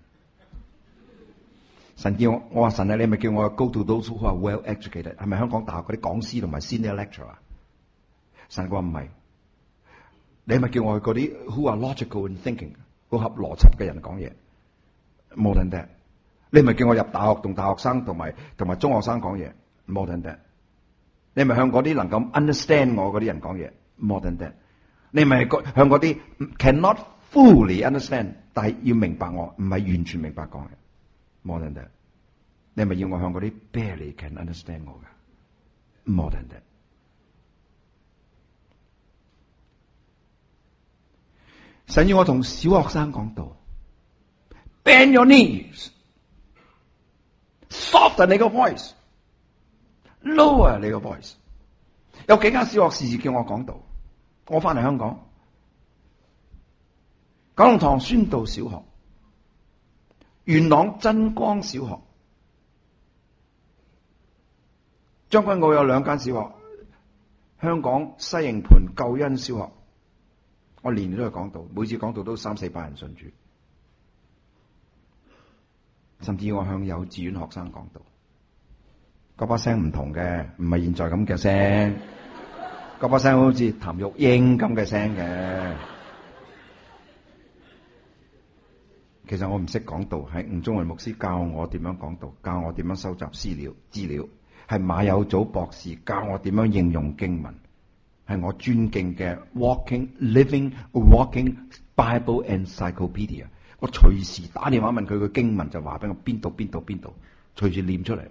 神叫我話神啊，你咪叫我 go to those who are well educated， 係咪香港大學嗰啲講師同埋 senior lecturer？ 神話唔係，你咪叫我去嗰啲 who are logical in thinking， 好合邏輯嘅人講嘢。More than that， 你咪叫我入大學同大學生同埋中學生講嘢。More than that， 你咪向嗰啲能夠 understand 我嗰啲人講嘢。More than that， 你咪向嗰啲 cannot fully understand， 但係要明白我，唔係完全明白講嘅。More than that， 你咪要我向嗰啲 barely can understand 我嘅。More than that， 神要我同小學生講道 ，bend your knees，soften 你個 voice，lower 你個 voice。有幾間小學時時叫我講道，我翻嚟香港。九龍塘宣道小學、元朗真光小學、將軍澳有2間小學，香港西營盤救恩小學，我年年都去講道，每次講道都300-400人信主，甚至我向幼稚園學生講道，嗰把聲唔同嘅，唔係現在咁嘅聲，嗰把聲好似譚玉英咁嘅聲嘅。其實我唔識講道，係吳中雲牧師教我點樣講道，教我點樣收集資料，係馬有祖博士教我點樣應用經文，係我尊敬嘅 living walking Bible encyclopedia。我隨時打電話問佢個經文，就話俾我邊度，隨時念出嚟。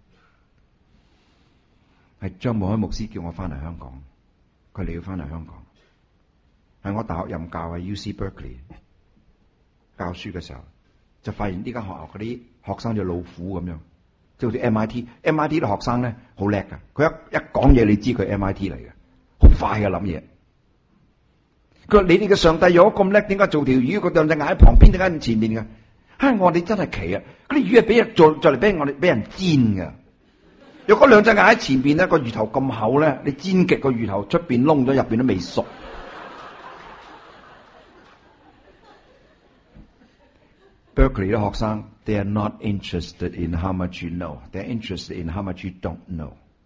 係張慕開牧師叫我翻嚟香港，佢哋要翻嚟香港，係我大學任教喺 UC Berkeley。教書嘅時候就發現呢間學校嗰啲學生就老虎咁樣，即係好似 MIT 啲學生咧好叻噶，佢一講嘢你知佢 MIT 嚟嘅，好快嘅諗嘢。佢話你哋嘅上帝如果咁叻，點解做條魚嗰兩隻眼喺旁邊，點解唔前面嘅？我話你真係奇啊！嗰啲魚係俾人做嚟俾人煎噶。如果兩隻眼喺前邊咧，個魚頭咁厚咧，你煎極個魚頭出邊燶咗，入邊都未熟。Berkeley 啲學生 ，they are not interested in how much you know, they are interested in how much you don't know。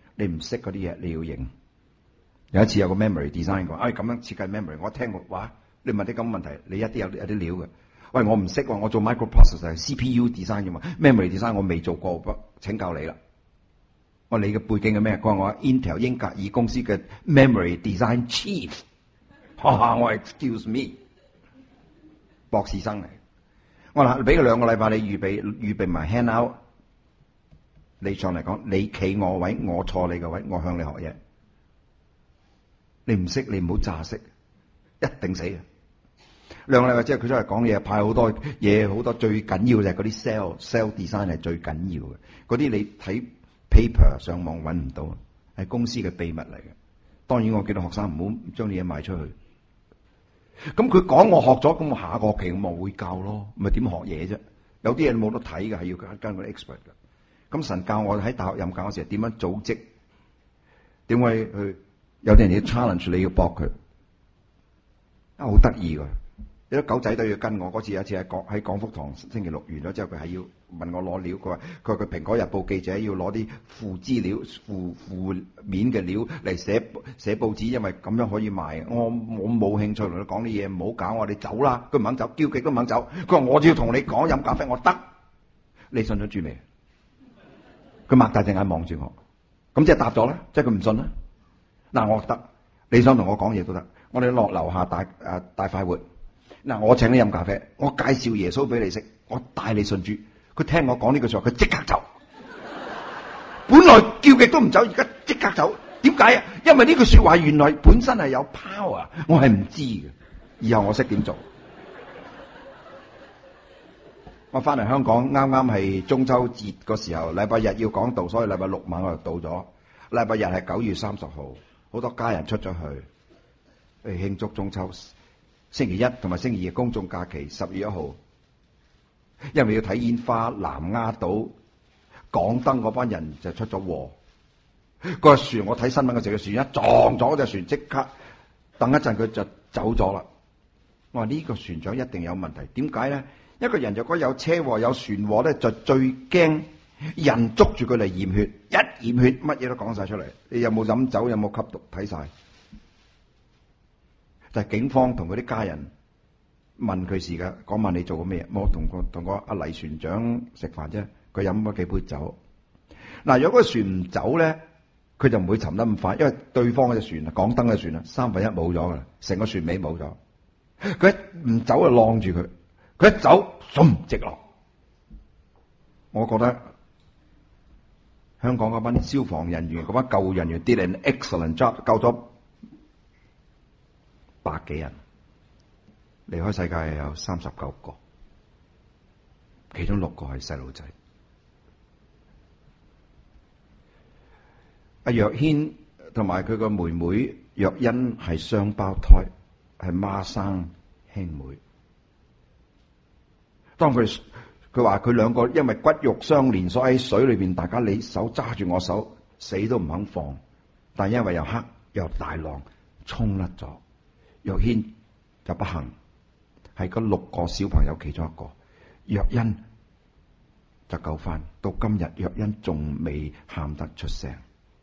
你唔識嗰啲嘢，你要認。有一次有個 memory design 講，咁樣設計 memory， 我聽過，哇！你問啲咁問題，你一啲有啲料嘅。喂，我唔識喎，我做 microprocessor 係 CPU design 啫嘛 ，memory design 我未做過，請教你啦。我你嘅背景係咩？佢話我 Intel 英格爾公司嘅 memory design chief。我 excuse me， 博士生嚟。我話俾佢2個禮拜，你預備埋 hand out。你上嚟講，你企我位，我坐你嘅位，我向你學嘢。你唔識，你唔好詐識，一定死嘅。2個禮拜之後，佢出嚟講嘢，派好多嘢，好多最緊要就係嗰啲 sell design 係最緊要嘅。嗰啲你睇 paper 上網揾唔到，係公司嘅秘密嚟嘅。當然我叫到學生唔好將啲嘢賣出去。咁佢講我學咗，咁我下個學期我會教咯，咪點學嘢啫？有啲嘢冇得睇嘅，係要跟個 expert 嘅。咁神教我喺大學任教嗰時點樣組織，點解去有啲人要 challenge 你要駁佢，好得意㗎。有啲狗仔都要跟我。嗰次有一次喺廣福堂星期6完咗之後，佢係要問我攞料。佢話佢蘋果日報記者要攞啲負資料、負面嘅料嚟寫報紙，因為咁樣可以賣。我冇興趣同佢講啲嘢，唔好搞我，哋走啦。佢唔肯走，叫極都唔肯走。佢話我要同你講飲咖啡，我得。你信咗主未？佢擘大隻眼望住我，咁即係答咗啦，即係佢唔信啦。嗱，我得，你想同我講嘢都得。我哋落樓下大快活。嗱，我請你飲咖啡，我介紹耶穌俾你識，我帶你信主。佢聽我講呢句說話，佢即刻走。本來叫極都唔走，而家即刻走。點解啊？因為呢句說話原來本身係有 power， 我係唔知嘅。以後我識點做。我翻嚟香港啱啱係中秋節個時候，禮拜日要講道，所以禮拜6晚我就到咗。禮拜日係9月30號，好多家人出咗去慶祝中秋。星期一同埋星期二公眾假期10月1號，因為要睇煙花，南丫島港燈嗰班人就出咗禍。個船我睇新聞嘅時候，個船一撞咗隻船，即刻等一陣佢就走咗啦。我話呢個船長一定有問題，點解咧？一個人如果有車禍有船禍咧，就最驚人捉住佢嚟驗血，一驗血乜嘢都講晒出嚟。你有冇飲酒？有冇吸毒？睇晒。就係警方同嗰啲家人問佢事㗎，嗰晚你做過咩？我同個阿黎船長食飯啫，佢飲咗幾杯酒。嗱，如果個船唔走咧，佢就唔會沉得咁快，因為對方嗰隻船啊，港燈嘅船啊，1/3冇咗噶啦，成個船尾冇咗。佢一唔走就晾住佢，佢一走直落。我覺得香港嗰班消防人員、嗰班救護人員 did an excellent job， 救咗100幾人，離開世界有39個，其中6個係細路仔。阿若軒同埋佢個妹妹若欣係雙胞胎，係孖生兄妹。當佢話佢兩個因為骨肉相連，所以喺水裏邊，大家你手揸住我手，死都唔肯放。但因為又黑又大浪，沖甩咗。若軒就不幸係嗰6個小朋友其中一個，若欣就救翻。到今日，若欣仲未喊得出聲。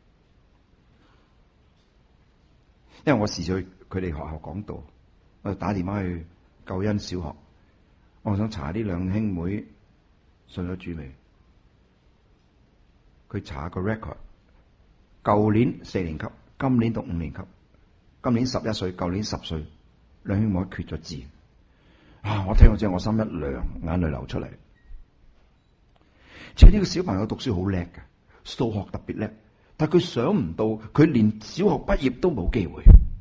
因為我時時去佢哋學校講道，我就打電話去救恩小學，我想查呢兩兄妹信咗主未？佢查個 record， 舊年4年級，今年讀5年級，今年11歲，舊年10歲，兩兄妹決咗志。我聽到之後我心一涼，眼淚流出嚟。即係呢個小朋友讀書好叻嘅，數學特別叻，但佢想唔到佢連小學畢業都冇機會。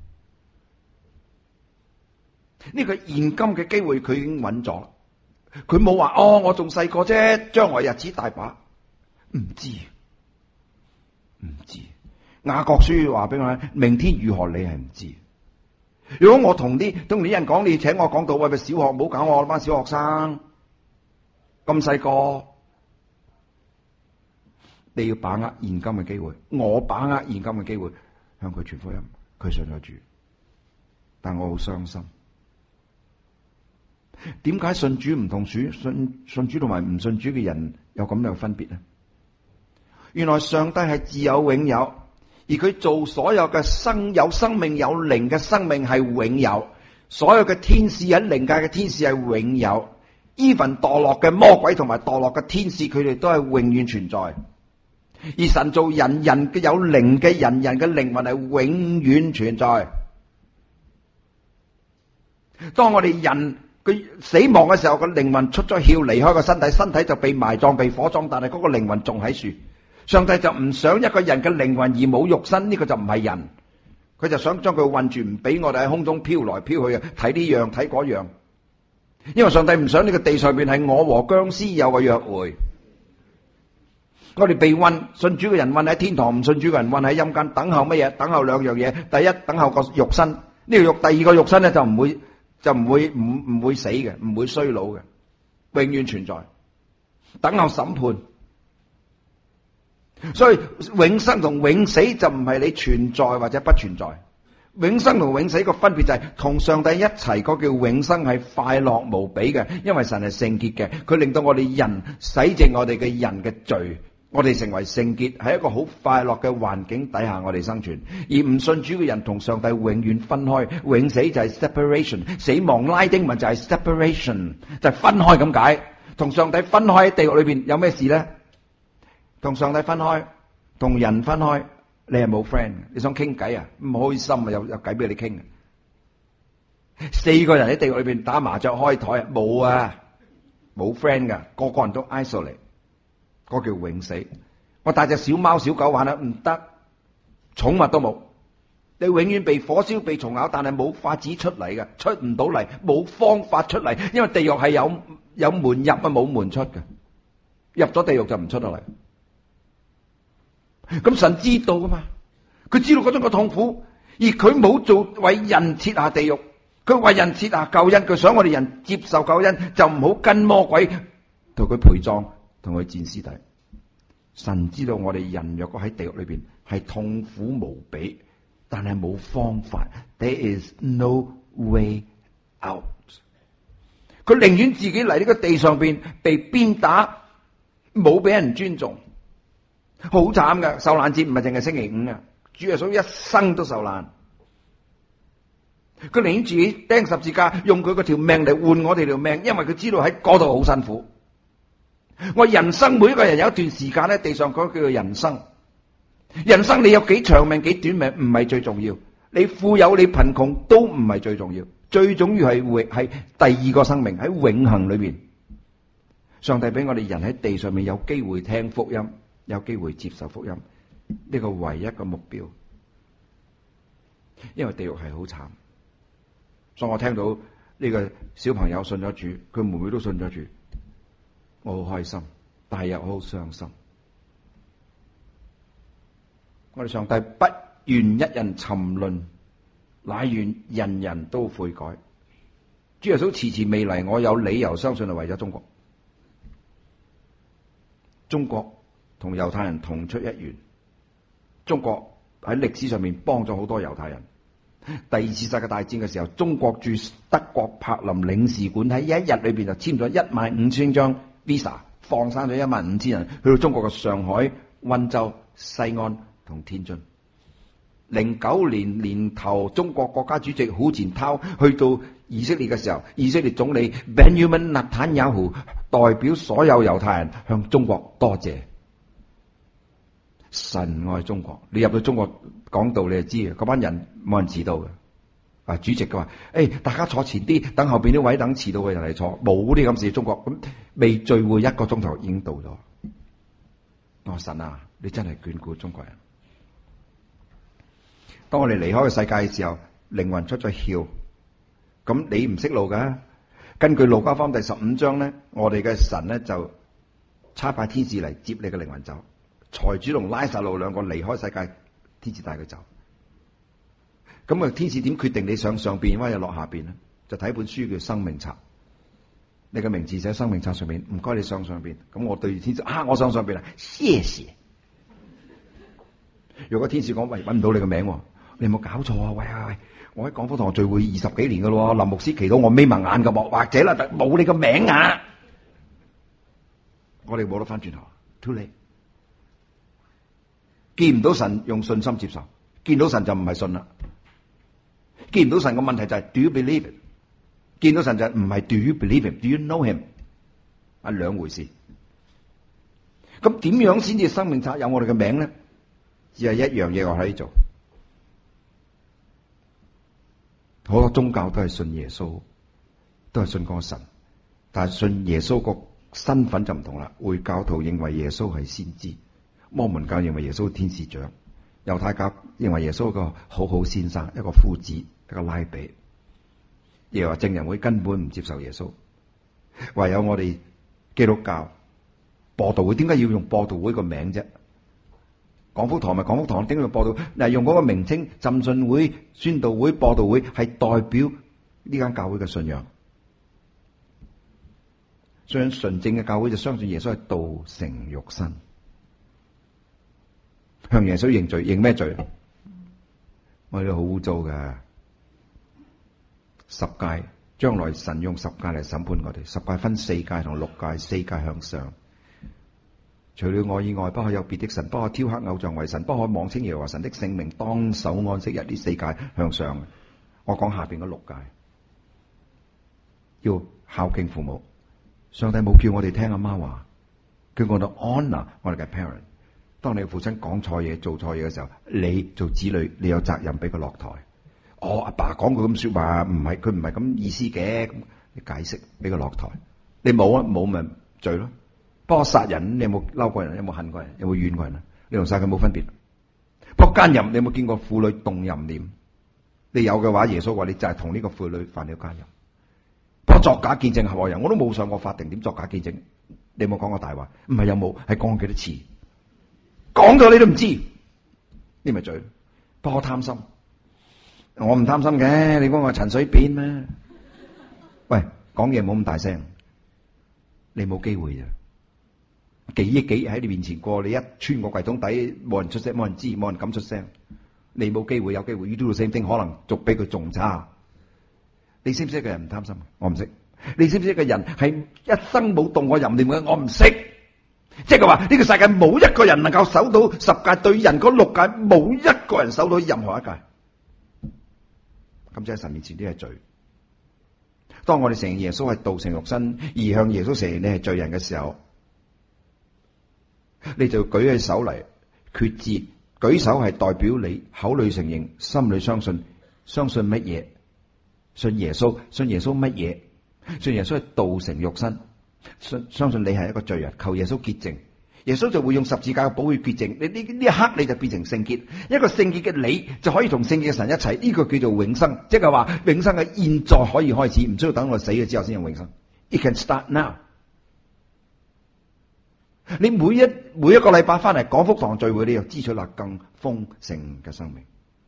呢個現今嘅機會佢已經揾咗，佢冇話我仲細個啫，將來日子大把。唔知雅各書話俾我聽，明天如何你係唔知。如果我同啲人講，你請我講到喂，小學唔好搞我班小學生咁細個，你要把握現今嘅機會。我把握現今嘅機會向佢傳福音，佢信咗主，但我好傷心。點解信主唔同信主同埋唔信主嘅人有咁樣嘅分別呢？ 原來上帝係自有永有，而佢做所有嘅有生命有靈嘅生命係永有，所有嘅天使喺靈界嘅天使係永有，even 墮落嘅魔鬼同埋墮落嘅天使，佢哋都係永遠存在。而神做人嘅有靈嘅人嘅靈魂係永遠存在。當我哋人佢死亡嘅時候，個靈魂出咗竅離開個身體，身體就被埋葬被火葬，但係嗰個靈魂仲喺樹。上帝就唔想一個人嘅靈魂而冇肉身，呢個就唔係人，佢就想將佢困住，唔俾我哋喺空中飄來飄去，睇呢樣睇嗰樣。因為上帝唔想呢個地上邊係我和僵屍有個約會。我哋被困，信主嘅人困喺天堂，唔信主嘅人困喺陰間，等候乜嘢？等候兩樣嘢。第一，等候個肉身，呢個肉，第二個肉身咧就唔會死嘅，唔會衰老嘅，永遠存在。等候審判。所以永生同永死就唔係你存在或者不存在。永生同永死個分別就係同上帝一齊，嗰叫永生係快樂無比嘅，因為神係聖潔嘅，佢令到我哋人洗淨我哋嘅人嘅罪，我哋成為聖潔，喺一個好快樂嘅環境底下我哋生存。而唔信主嘅人同上帝永遠分開，永死就係 separation， 死亡拉丁文就係 separation， 就係分開咁解。同上帝分開喺地獄裏邊有咩事呢？同上帝分開，同人分開，你係冇 friend， 你想傾偈啊？唔開心啊，有偈俾你傾。4個人喺地獄裏邊打麻雀開台啊，冇啊，冇 friend 噶，個個人都 isolate， 嗰叫永死。我帶隻小貓小狗玩啊，唔得，寵物都冇，你永遠被火燒被蟲咬，但係冇法子出嚟嘅，出唔到嚟，冇方法出嚟，因為地獄係有門入啊，冇門出嘅，入咗地獄就唔出得嚟。咁神知道噶嘛？佢知道嗰種嘅痛苦，而佢冇做為人設下地獄，佢為人設下救恩，佢想我哋人接受救恩，就唔好跟魔鬼同佢陪葬，同佢戰屍體。神知道我哋人若果喺地獄裏邊係痛苦無比，但係冇方法 ，there is no way out。佢寧願自己嚟呢個地上邊被鞭打，冇俾人尊重。好慘噶，受難節唔係淨係星期五啊，主耶穌一生都受難。佢寧願自己釘十字架，用佢嗰條命嚟換我哋條命，因為佢知道喺嗰度好辛苦。我人生每一個人有一段時間喺地上，嗰叫做人生。人生你有幾長命幾短命唔係最重要，你富有你貧窮都唔係最重要，最重要係第二個生命喺永恆裏邊。上帝俾我哋人喺地上面有機會聽福音，有機會接受福音，呢個唯一嘅目標。因為地獄係好慘，所以我聽到呢個小朋友信咗主，佢妹妹都信咗主，我好開心，但係又好傷心。我哋上帝不願一人沉淪，乃願人人都悔改。主耶穌遲遲未嚟，我有理由相信係為咗中國。中國同猶太人同出一源，中國喺歷史上面幫咗好多猶太人。第二次世界大戰嘅時候，中國駐德國柏林領事館喺一日裏邊就簽咗15000張 visa， 放生咗15000人去到中國嘅上海、溫州、西安同天津。09年年頭，中國國家主席胡錦濤去到以色列嘅時候，以色列總理 Benjamin Netanyahu 代表所有猶太人向中國多謝。神愛中國，你入到中國講道你就知嘅，嗰班人冇人遲到嘅。啊，主席佢話：大家坐前啲，等後邊啲位等遲到嘅人嚟坐，冇啲咁事。中國咁未聚會1個鐘頭已經到咗。我話神啊，你真係眷顧中國人。當我哋離開個世界嘅時候，靈魂出咗竅，咁你唔識路噶。根據路加福音第15章咧，我哋嘅神咧就差派天使嚟接你嘅靈魂走。財主同拉撒路兩個離開世界，天使帶佢走。咁啊，天使點決定你上邊或者落下邊咧？就睇本書叫生命冊，你嘅名字寫喺生命冊上面，唔該你上邊。咁我對住天使我上邊啦，謝謝。如果天使講喂，搵唔到你個名，你有冇搞錯啊？喂，我喺廣福堂聚會20幾年噶咯，林牧師祈禱我眯埋眼噶噃，或者啦，冇你個名啊，我哋冇得翻轉頭 ，too late。 見唔到神用信心接受，見到神就唔係信啦。見唔到神個問題就係 Do you believe it？ 見到神就唔係 Do you believe him？Do you know him？ 兩回事。咁點樣先至生命冊有我哋嘅名咧？只係一樣嘢我喺度做。好多宗教都係信耶穌，都係信嗰個神，但係信耶穌個身份就唔同啦。會教徒認為耶穌係先知，摩門教認為耶穌係天使長，猶太教認為耶穌係個好好先生，一個夫子，一個拉比。又話證人會根本唔接受耶穌，唯有我哋基督教播道會。點解要用播道會個名啫？廣福堂咪廣福堂，點解用播道？嗱，用嗰個名稱，浸信會、宣道會、播道會係代表呢間教會嘅信仰。相信純正嘅教會就相信耶穌係道成肉身，向耶穌認罪。認咩罪？我哋好污糟㗎。十誡，將來神用十誡嚟審判我哋。十誡分四誡同六誡，四誡向上。除了我以外，不可有別的神，不可雕刻偶像為神，不可妄稱耶和華神的聖名，當守安息日。呢四誡向上。我講下邊嗰六誡，要孝敬父母。上帝冇叫我哋聽阿媽話，叫我哋 honor 我哋嘅 parent。當你嘅父親講錯嘢、做錯嘢嘅時候，你做子女，你有責任俾佢落台。阿爸講句咁說話，佢唔係咁意思嘅，咁你解釋俾佢落台。你冇啊，冇咪罪咯。不過殺人，你有冇嬲過人？有冇恨過人？有冇怨過人啊？你同殺佢冇分別。不過奸淫，你有冇見過婦女動淫念？你有嘅話，耶穌話你就係同呢個婦女犯了奸淫。不過作假見證合夥人，我都冇上過法庭，點作假見證？你有冇講過大話？唔係有冇，係講過幾多次？講咗你都唔知，呢咪罪？不過貪心，我唔貪心嘅，你估我陳水扁咩？喂，講嘢冇咁大聲，你冇機會咋？幾億幾喺你面前過，你一穿個櫃桶底，冇人出聲，冇人知，冇人敢出聲，你冇機會。有機會 you do the same thing，可能仲比佢仲差。你識唔識一個人唔貪心？我唔識。你識唔識一個人係一生冇動過淫念嘅？我唔識。即係話呢個世界冇一個人能夠守到十誡，對人嗰六誡冇一個人守到任何一誡。咁即係神面前啲係罪。當我哋承認耶穌係道成肉身，而向耶穌承認你係罪人嘅時候，你就舉起手嚟決志。舉手係代表你口裏承認，心裏相信。相信乜嘢？信耶穌。信耶穌乜嘢？信耶穌係道成肉身。相信你係一個罪人，求耶穌潔淨。耶穌就會用十字架嘅寶血潔淨。你呢一刻你就變成聖潔。一個聖潔嘅你就可以同聖潔嘅神一齊。呢個叫做永生，即係話永生嘅現在可以開始，唔需要等我死咗之後先有永生。It can start now。你每一個禮拜翻嚟講福堂聚會，你又支取啦更豐盛嘅生命。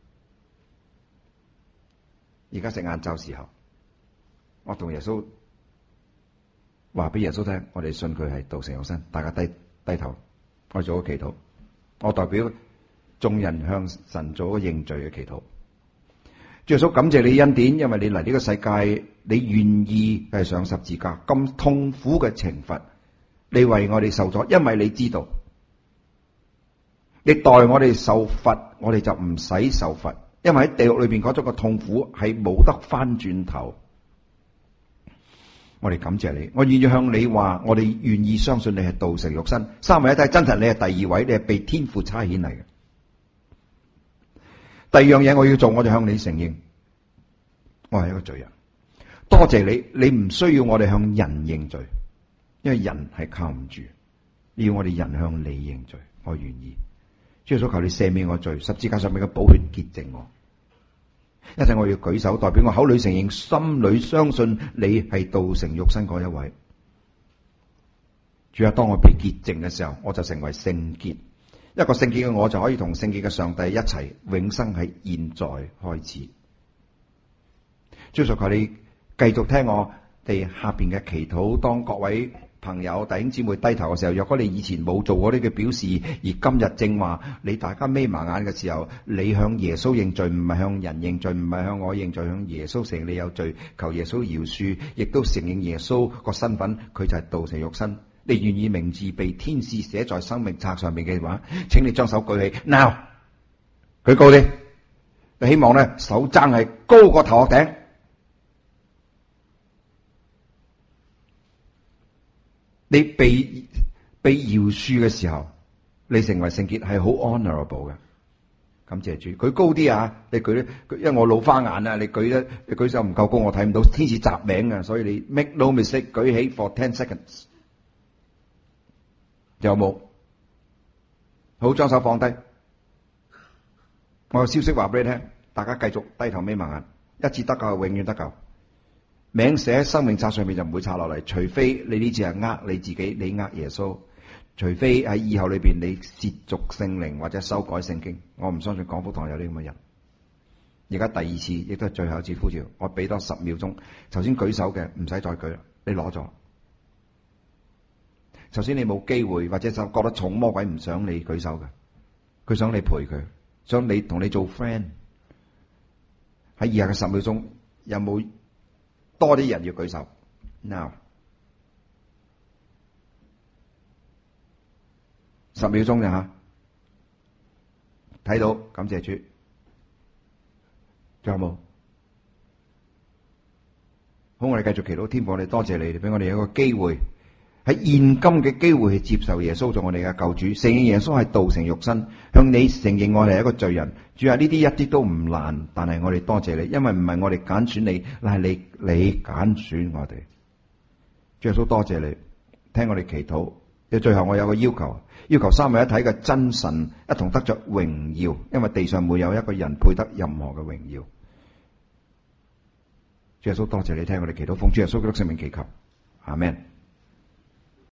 而家食晏晝時候，我同耶穌話俾耶穌聽，我哋信佢係道成肉身。大家低頭，我做個祈禱。我代表眾人向神做個認罪嘅祈禱。主耶穌，感謝你恩典，因為你嚟呢個世界，你願意係上十字架咁痛苦嘅懲罰。你為我哋受咗，因為你知道，你代我哋受罰，我哋就唔使受罰，因為喺地獄裏邊嗰種嘅痛苦係冇得翻轉頭。我哋感謝你，我願意向你話，我哋願意相信你係道成肉身，三位一體真神，你係第二位，你係被天父差遣嚟嘅。第二樣嘢我要做，我就向你承認，我係一個罪人。多謝你，你唔需要我哋向人認罪。因為人係靠唔住，要我哋人向你認罪，我願意。主耶穌，求你赦免我罪，十字架上面嘅寶血潔淨我。一陣我要舉手，代表我口裏承認，心裏相信你係道成肉身嗰一位。主啊，當我被潔淨嘅時候，我就成為聖潔。一個聖潔嘅我就可以同聖潔嘅上帝一齊，永生喺現在開始。主耶穌，求你繼續聽我哋下邊嘅祈禱。當各位朋友弟兄姊妹低頭嘅時候，若果你以前冇做過呢個表示，而今日正話你大家眯埋眼嘅時候，你向耶穌認罪，唔係向人認罪，唔係向我認罪，向耶穌承認你有罪，求耶穌饒恕，亦都承認耶穌個身份，佢就係道成肉身。 你願意名字被天使寫在生命冊上面嘅話，請你將手舉起 ，now 舉高啲，你希望咧手踭係高過頭殼頂。你被饒恕嘅時候，你成為聖潔係好 honorable 嘅。感謝主，舉高啲啊！你舉咧，因為我老花眼啊，你舉手唔夠高，我睇唔到天使集名啊，所以你 make no mistake，舉起 for 10 seconds。有冇？好，將手放低。我有消息話俾你聽，大家繼續低頭眯埋眼，一次得救，永遠得救。名寫喺生命冊上面就唔會拆落嚟，除非你呢次係呃你自己，你呃耶穌。除非喺以後裏邊你褻瀆聖靈或者修改聖經，我唔相信廣福堂有啲咁嘅人。而家第二次亦都係最後一次呼召，我俾多10秒鐘。頭先舉手嘅唔使再舉啦，你攞咗。頭先你冇機會或者就覺得重，魔鬼唔想你舉手嘅，佢想你陪佢，想你同你做 friend。喺以下嘅10秒鐘，有冇多啲人要舉手 ？Now。10秒鐘咋吓？睇到，感謝主。仲有冇？好，我哋繼續祈禱天父，我哋多謝你，俾我哋有一個機會，喺現今嘅機會去接受耶穌做我哋嘅救主，承認耶穌係道成肉身，向你承認我哋係一個罪人。主啊，呢啲一啲都唔難，但係我哋多謝你，因為唔係我哋揀選你，係你揀選我哋。主耶穌多謝你，聽我哋祈禱。最後我有個要求，要求三位一體嘅真神一同得着榮耀，因為地上沒有一個人配得任何嘅榮耀。主耶穌多謝你聽我哋祈禱，奉主耶穌基督聖名祈求，阿們。